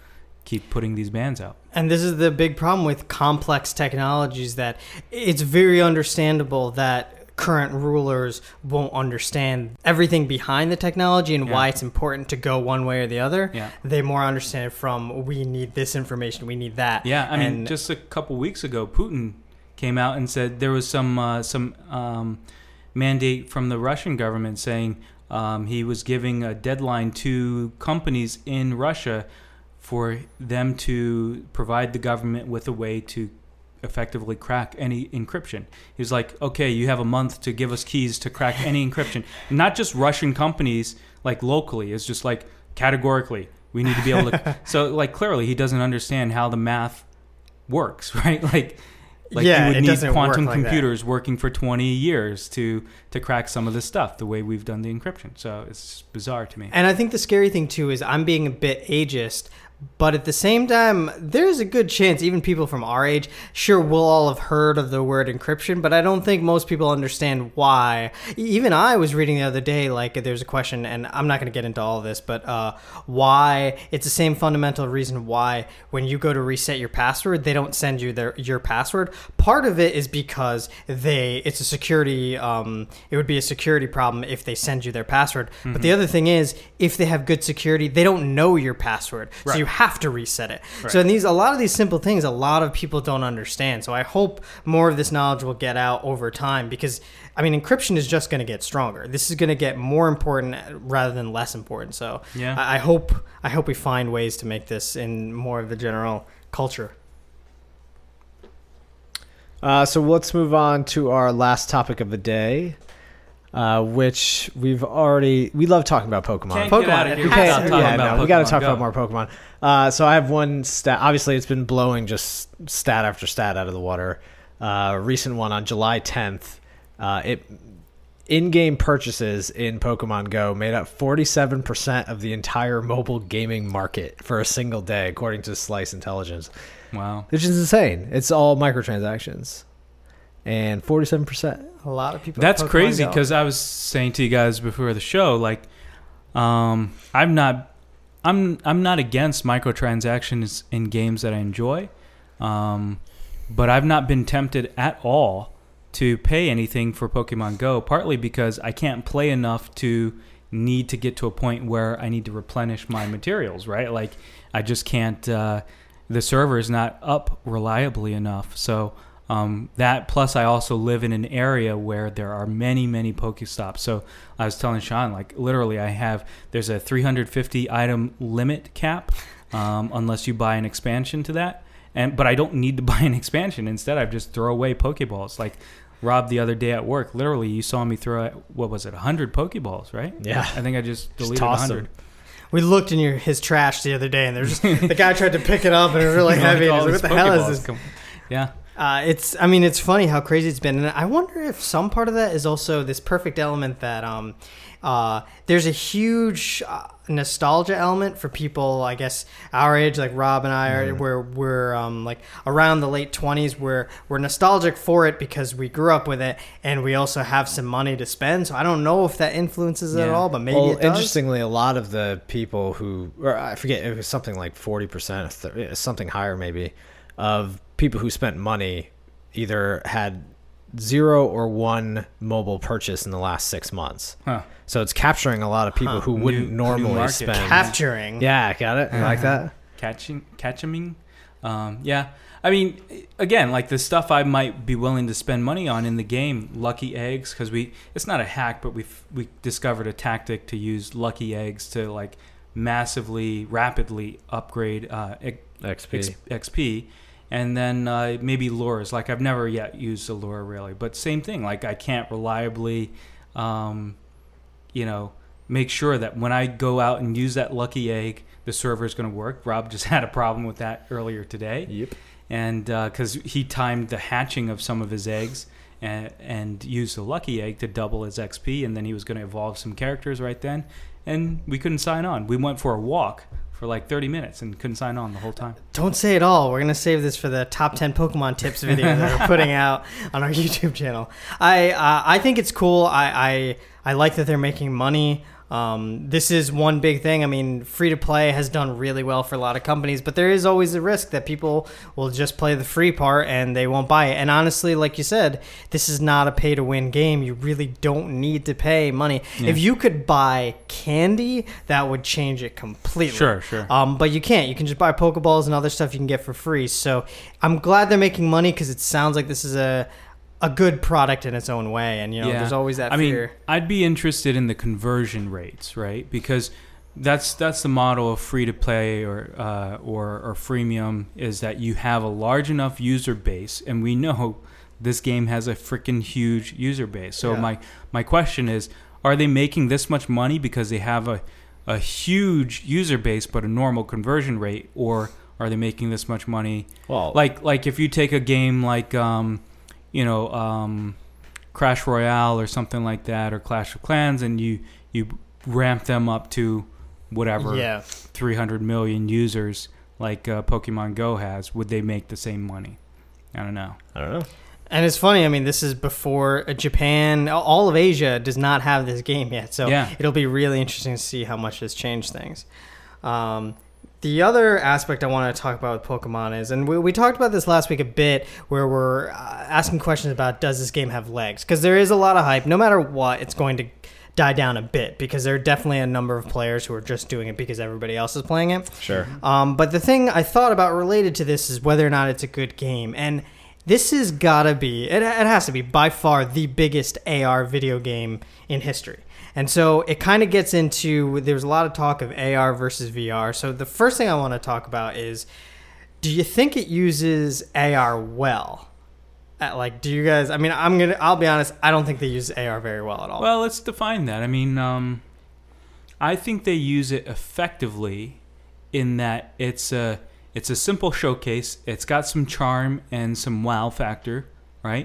keep putting these bans out. And this is the big problem with complex technologies, that it's very understandable that current rulers won't understand everything behind the technology and why it's important to go one way or the other. Yeah. They more understand it from, we need this information, we need that. Yeah, I mean, just a couple weeks ago, Putin came out and said there was some mandate from the Russian government saying he was giving a deadline to companies in Russia for them to provide the government with a way to effectively crack any encryption. He was like, okay, you have a month to give us keys to crack any encryption. Not just Russian companies, like locally. It's just like categorically, we need to be able to. So like clearly he doesn't understand how the math works, right? Like yeah, you would it need doesn't quantum work like computers working for 20 years to crack some of this stuff the way we've done the encryption. So it's bizarre to me. And I think the scary thing too is I'm being a bit ageist, but at the same time, there's a good chance even people from our age, sure, we'll all have heard of the word encryption, but I don't think most people understand why. Even I was reading the other day, like there's a question, and I'm not going to get into all of this, but why it's the same fundamental reason why when you go to reset your password, they don't send you your password. Part of it is because it's a security, it would be a security problem if they send you their password. Mm-hmm. But the other thing is, if they have good security, they don't know your password. Right. So you have to reset it. Right. So in a lot of these simple things, a lot of people don't understand. So I hope more of this knowledge will get out over time, because I mean, encryption is just going to get stronger. This is going to get more important rather than less important. So yeah. I hope we find ways to make this in more of the general culture. So let's move on to our last topic of the day, which we love talking about Pokemon. Can't get out of here without talking about Pokemon. We got to talk about more Pokemon. So I have one stat. Obviously, it's been blowing just stat after stat out of the water. Recent one on July 10th. In-game purchases in Pokemon Go made up 47% of the entire mobile gaming market for a single day, according to Slice Intelligence. Wow. Which is insane. It's all microtransactions. And 47%. A lot of people. That's crazy, because I was saying to you guys before the show, like, I'm not against microtransactions in games that I enjoy, but I've not been tempted at all to pay anything for Pokemon Go, partly because I can't play enough to need to get to a point where I need to replenish my materials, right? Like, I just can't, the server is not up reliably enough. So that, plus I also live in an area where there are many, many Pokestops. So I was telling Sean, like, literally there's a 350 item limit cap, unless you buy an expansion to that. But I don't need to buy an expansion. Instead, I just throw away Pokeballs. Like Rob the other day at work, literally, you saw me throw, 100 Pokeballs, right? Yeah. I think I just deleted 100. We looked in his trash the other day, and there's the guy tried to pick it up, and it was really heavy. And like, what the hell is this? Yeah. It's funny how crazy it's been. And I wonder if some part of that is also this perfect element that there's a huge nostalgia element for people, I guess, our age, like Rob and I are, where we're like around the late 20s, where we're nostalgic for it because we grew up with it, and we also have some money to spend. So I don't know if that influences it at all, but maybe it does. Interestingly, a lot of the people who, or I forget, it was something like 40%, something higher maybe, of people who spent money either had 0 or 1 mobile purchase in the last 6 months. Huh. So it's capturing a lot of people who wouldn't normally spend. Capturing. Yeah, got it? You like that? Catching. Yeah. I mean, again, like the stuff I might be willing to spend money on in the game, lucky eggs, because it's not a hack, but we discovered a tactic to use lucky eggs to like massively, rapidly upgrade XP. And then maybe lures. Like I've never yet used a lure really, but same thing. Like I can't reliably, make sure that when I go out and use that lucky egg, the server is going to work. Rob just had a problem with that earlier today. Yep. And because he timed the hatching of some of his eggs and used the lucky egg to double his XP, and then he was going to evolve some characters right then, and we couldn't sign on. We went for a walk for like 30 minutes and couldn't sign on the whole time. Don't say it all. We're going to save this for the top 10 Pokemon tips video that we're putting out on our YouTube channel. I think it's cool. I like that they're making money. This is one big thing. I mean, free to play has done really well for a lot of companies, but there is always a risk that people will just play the free part and they won't buy it. And honestly, like you said, this is not a pay to win game. You really don't need to pay money. Yeah. If you could buy candy, that would change it completely. Sure. But you can't. You can just buy Pokeballs and other stuff you can get for free. So I'm glad they're making money because it sounds like this is a good product in its own way, and there's always that fear. I mean, I'd be interested in the conversion rates, right? Because that's the model of free to play or freemium, is that you have a large enough user base, and we know this game has a freaking huge user base. So my question is, are they making this much money because they have a huge user base but a normal conversion rate, or are they making this much money? Well, like if you take a game like Crash Royale or something like that, or Clash of Clans, and you ramp them up to whatever 300 million users like Pokemon Go has, would they make the same money? I don't know. And it's funny, I mean, this is before Japan, all of Asia does not have this game yet, so it'll be really interesting to see how much this changed things. The other aspect I want to talk about with Pokemon is, and we talked about this last week a bit, where we're asking questions about, does this game have legs? Because there is a lot of hype. No matter what, it's going to die down a bit, because there are definitely a number of players who are just doing it because everybody else is playing it. Sure. But the thing I thought about related to this is whether or not it's a good game. And this has got to be, it has to be by far the biggest AR video game in history. And so it kind of gets into, there's a lot of talk of AR versus VR. So the first thing I want to talk about is, do you think it uses AR well? Do you guys, I mean, I'll be honest, I don't think they use AR very well at all. Well, let's define that. I mean, I think they use it effectively in that it's a simple showcase. It's got some charm and some wow factor, right?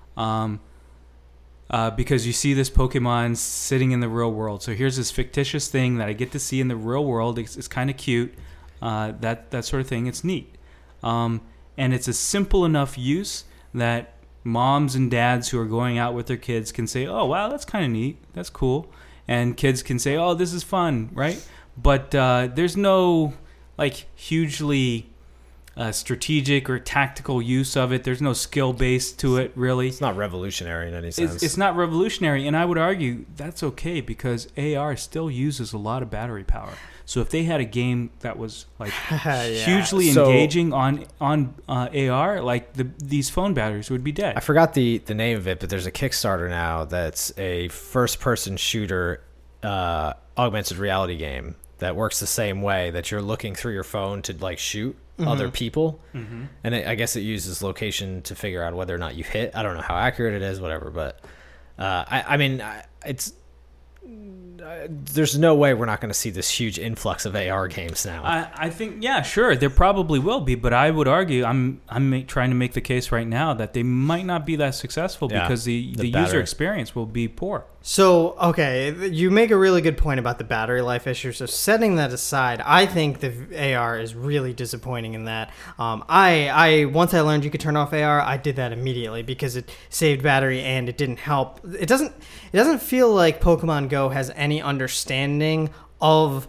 Because you see this Pokemon sitting in the real world. So here's this fictitious thing that I get to see in the real world. It's kind of cute, that sort of thing. It's neat. And it's a simple enough use that moms and dads who are going out with their kids can say, oh, wow, that's kind of neat. That's cool. And kids can say, oh, this is fun, right? But there's no hugely strategic or tactical use of it. There's no skill base to it, really. It's not revolutionary in any sense. It's not revolutionary, and I would argue that's okay because AR still uses a lot of battery power. So if they had a game that was hugely engaging on AR, these phone batteries would be dead. I forgot the name of it, but there's a Kickstarter now that's a first-person shooter augmented reality game that works the same way, that you're looking through your phone to shoot other people, and I guess it uses location to figure out whether or not you hit. I don't know how accurate it is, whatever, but I mean, it's there's no way we're not going to see this huge influx of AR games now. I think, yeah, sure, there probably will be, but I would argue, I'm trying to make the case right now that they might not be that successful because the user experience will be poor. So, okay, you make a really good point about the battery life issue. So setting that aside, I think the AR is really disappointing in that. Once I learned you could turn off AR, I did that immediately because it saved battery and it didn't help. It doesn't feel like Pokemon Go has any understanding of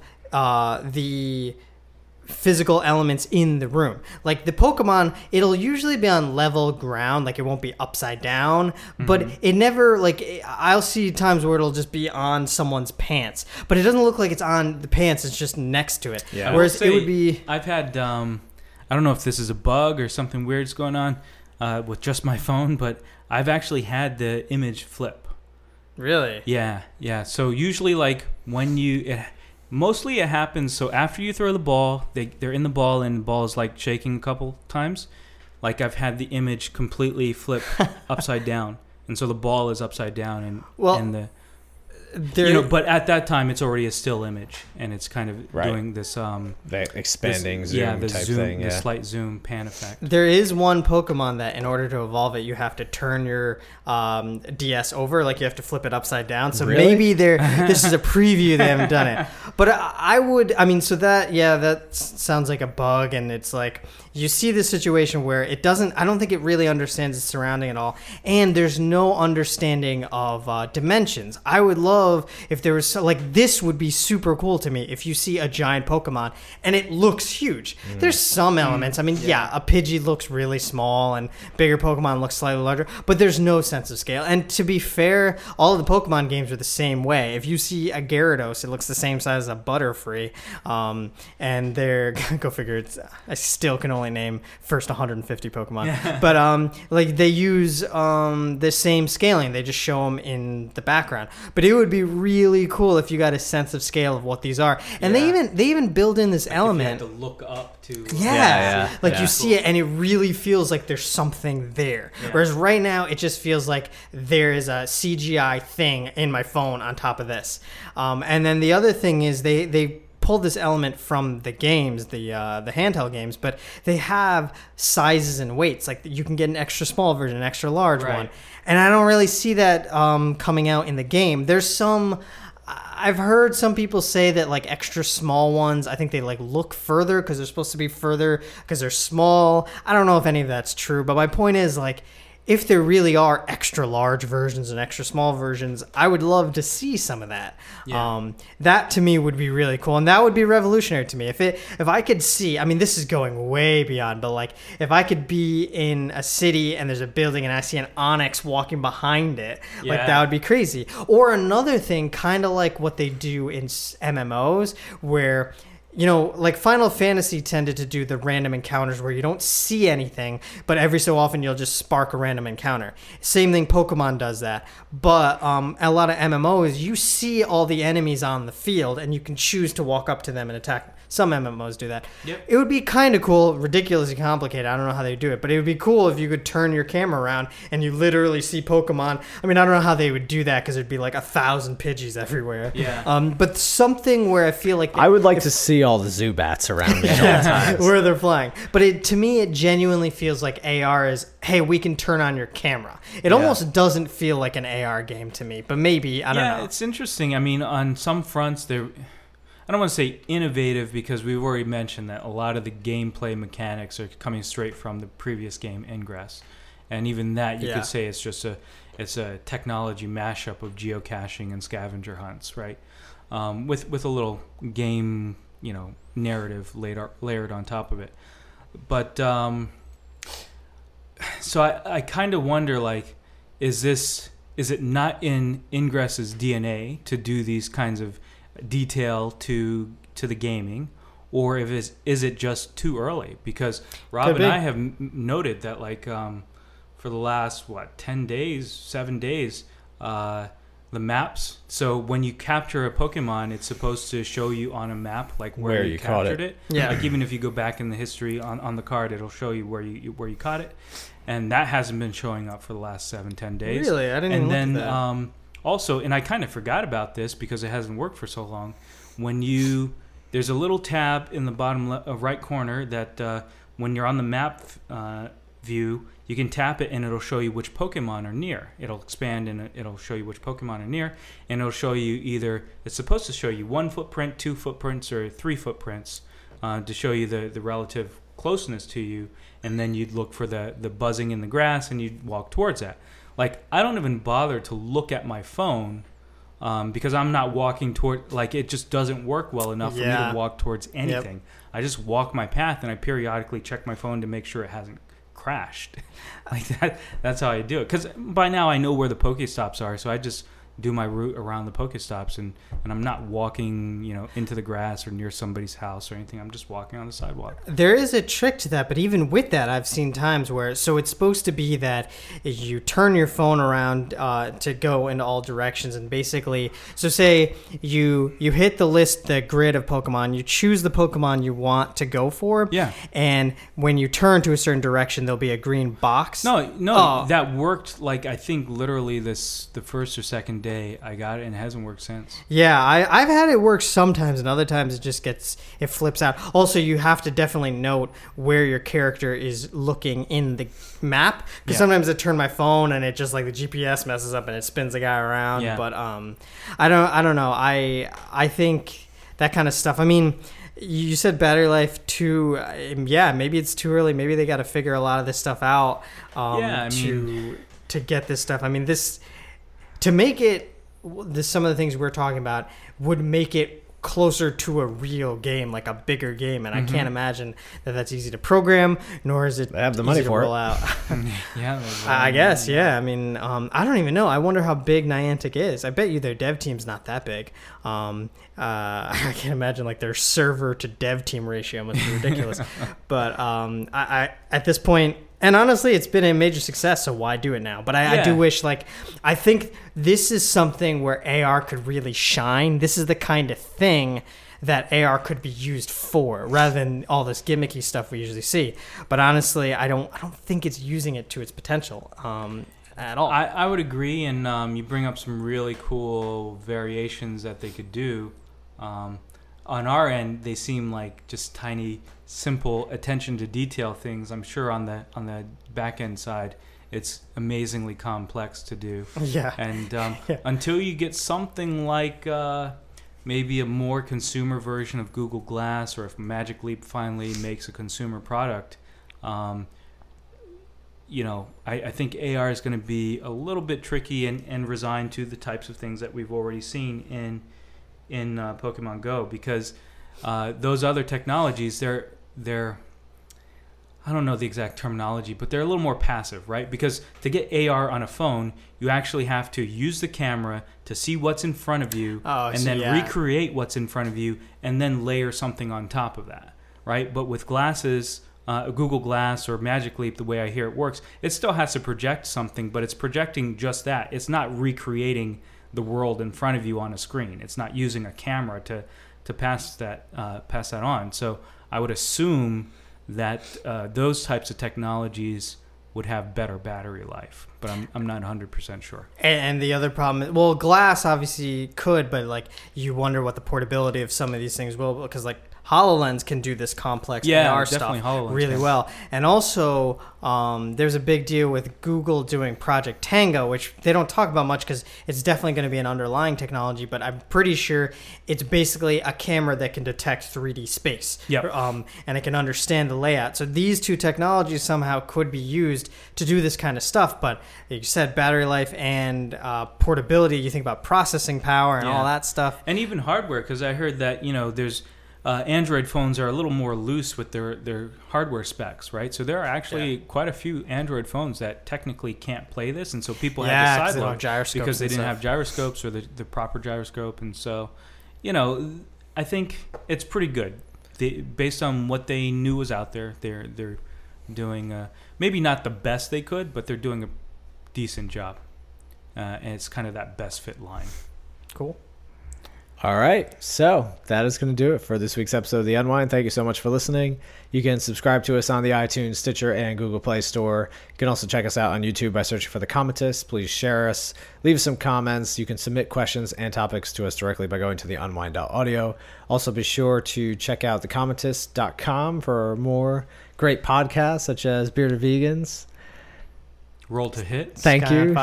the physical elements in the room. Like the Pokemon, it'll usually be on level ground, it won't be upside down, but it never, I'll see times where it'll just be on someone's pants, but it doesn't look like it's on the pants, it's just next to it. Yeah. Whereas it would be... I've had, I don't know if this is a bug or something weird's going on with just my phone, but I've actually had the image flip. Really? Yeah. So usually when mostly it happens, so after you throw the ball, they're in the ball and the ball is shaking a couple times. I've had the image completely flip upside down. And so the ball is upside down but at that time it's already a still image, and it's kind of doing this the expanding zoom the type zoom, thing. the slight zoom pan effect. There is one Pokemon that in order to evolve it, you have to turn your DS over, like you have to flip it upside down. So Really? maybe this is a preview, they haven't done it. But that sounds like a bug, and it's like you see this situation where I don't think it really understands its surrounding at all, and there's no understanding of dimensions. I would love if there was this would be super cool to me if you see a giant Pokemon and it looks huge. There's some elements. I mean, a Pidgey looks really small and bigger Pokemon looks slightly larger, but there's no sense of scale. And to be fair, all of the Pokemon games are the same way. If you see a Gyarados, it looks the same size as a Butterfree, and they're go figure. I still can only name first 150 Pokemon, but they use the same scaling. They just show them in the background. But it would be really cool if you got a sense of scale of what these are. And they even build in this element. You had to look up to. You see it and it really feels like there's something there. Yeah. Whereas right now it just feels like there is a CGI thing in my phone on top of this. And then the other thing is they pulled this element from the games, the handheld games, but they have sizes and weights. Like you can get an extra small version, an extra large one. And I don't really see that coming out in the game. I've heard some people say that extra small ones, I think they look further because they're supposed to be further because they're small. I don't know if any of that's true, but my point is if there really are extra large versions and extra small versions, I would love to see some of that. Yeah. That to me would be really cool, and that would be revolutionary to me. If I could see, I mean, this is going way beyond, but if I could be in a city and there's a building and I see an Onix walking behind it, that would be crazy. Or another thing, kind of like what they do in MMOs, where Final Fantasy tended to do the random encounters where you don't see anything, but every so often you'll just spark a random encounter. Same thing, Pokemon does that. But a lot of MMOs, you see all the enemies on the field, and you can choose to walk up to them and attack them. Some MMOs do that. Yep. It would be kind of cool, ridiculously complicated. I don't know how they do it, but it would be cool if you could turn your camera around and you literally see Pokemon. I mean, I don't know how they would do that because there'd be 1,000 Pidgeys everywhere. Yeah. But something where I feel like I would like to see all the Zubats around me at all times. Where they're flying. But to me, it genuinely feels like AR is, hey, we can turn on your camera. It almost doesn't feel like an AR game to me, but maybe, I don't know. Yeah, it's interesting. I mean, on some fronts, I don't want to say innovative because we've already mentioned that a lot of the gameplay mechanics are coming straight from the previous game, Ingress. And even that, you could say it's a technology mashup of geocaching and scavenger hunts, right? With a little game, narrative layered on top of it. But so I kind of wonder, is it not in Ingress's DNA to do these kinds of detail to the gaming, or is it just too early? Because Rob and I have noted that for the last 7 days, the maps, so when you capture a Pokemon, it's supposed to show you on a map where you captured it. Yeah. Even if you go back in the history on the card, it'll show you where you caught it, and that hasn't been showing up for the last 7-10 days. Really, I didn't even look at that. Also, and I kind of forgot about this because it hasn't worked for so long, there's a little tab in the bottom right corner that when you're on the map view, you can tap it and it'll show you which Pokemon are near. It'll expand and it'll show you which Pokemon are near, and it'll show you it's supposed to show you 1 footprint, 2 footprints, or 3 footprints to show you the relative closeness to you, and then you'd look for the buzzing in the grass and you'd walk towards that. I don't even bother to look at my phone because I'm not walking toward, it just doesn't work well enough for me to walk towards anything. Yep. I just walk my path and I periodically check my phone to make sure it hasn't crashed. That's how I do it. Because by now I know where the Pokestops are, so I just do my route around the Pokestops, and I'm not walking, into the grass or near somebody's house or anything. I'm just walking on the sidewalk. There is a trick to that, but even with that, I've seen times where, so it's supposed to be that you turn your phone around to go in all directions, and basically, so say you hit the grid of Pokemon, you choose the Pokemon you want to go for, and when you turn to a certain direction, there'll be a green box. No, that worked, I think literally the first or second day I got it, and it hasn't worked since. Yeah, I've had it work sometimes, and other times it flips out. Also, you have to definitely note where your character is looking in the map, because sometimes I turn my phone and it just like the GPS messes up and it spins the guy around. Yeah. But I don't know. I think that kind of stuff. I mean, you said battery life too. Yeah, maybe it's too early. Maybe they got to figure a lot of this stuff out. To get this stuff. I mean, this to make it. Some of the things we're talking about would make it closer to a real game, like a bigger game, and I can't imagine that that's easy to program, nor is it They have the money easy for to it. roll out. Yeah, I guess, yeah. I mean, I don't even know. I wonder how big Niantic is. I bet you their dev team's not that big. I can't imagine like their server to dev team ratio must be ridiculous. But I at this point, and honestly, it's been a major success, so why do it now? But I do wish, like, I think this is something where AR could really shine. This is the kind of thing that AR could be used for, rather than all this gimmicky stuff we usually see. But honestly, I don't think it's using it to its potential at all. I would agree, and you bring up some really cool variations that they could do. On our end, they seem like just tiny, simple attention to detail things. I'm sure on the back end side, it's amazingly complex to do. Yeah. And until you get something like maybe a more consumer version of Google Glass, or if Magic Leap finally makes a consumer product, I think AR is going to be a little bit tricky and resigned to the types of things that we've already seen in Pokemon Go, because those other technologies, they're I don't know the exact terminology, but they're a little more passive, right? Because to get AR on a phone, you actually have to use the camera to see what's in front of you, recreate what's in front of you, and then layer something on top of that, right? But with glasses, Google Glass or Magic Leap, the way I hear it works, it still has to project something, but it's projecting just that. It's not recreating the world in front of you on a screen. It's not using a camera to pass that on. So I would assume that those types of technologies would have better battery life, but I'm not 100% sure. And the other problem, well, Glass obviously could, but like you wonder what the portability of some of these things will, because like HoloLens can do this complex AR stuff really well. And also, there's a big deal with Google doing Project Tango, which they don't talk about much because it's definitely going to be an underlying technology, but I'm pretty sure it's basically a camera that can detect 3D space. Yep. And it can understand the layout. So these two technologies somehow could be used to do this kind of stuff, but like you said, battery life and portability, you think about processing power and all that stuff. And even hardware, because I heard that, there's Android phones are a little more loose with their hardware specs, right? So there are actually quite a few Android phones that technically can't play this, and so people had to sideload because they didn't have gyroscopes or the proper gyroscope. And so, I think it's pretty good. Based on what they knew was out there, they're doing maybe not the best they could, but they're doing a decent job. And it's kind of that best fit line. Cool. All right, so that is going to do it for this week's episode of The Unwind. Thank you so much for listening. You can subscribe to us on the iTunes, Stitcher, and Google Play Store. You can also check us out on YouTube by searching for The Commentist. Please share us, leave some comments. You can submit questions and topics to us directly by going to theunwind.audio. Also, be sure to check out thecommentist.com for more great podcasts such as Bearded Vegans. Roll to Hit. Thank you.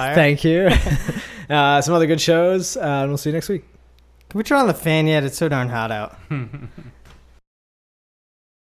Some other good shows, and we'll see you next week. Can we turn on the fan yet? It's so darn hot out.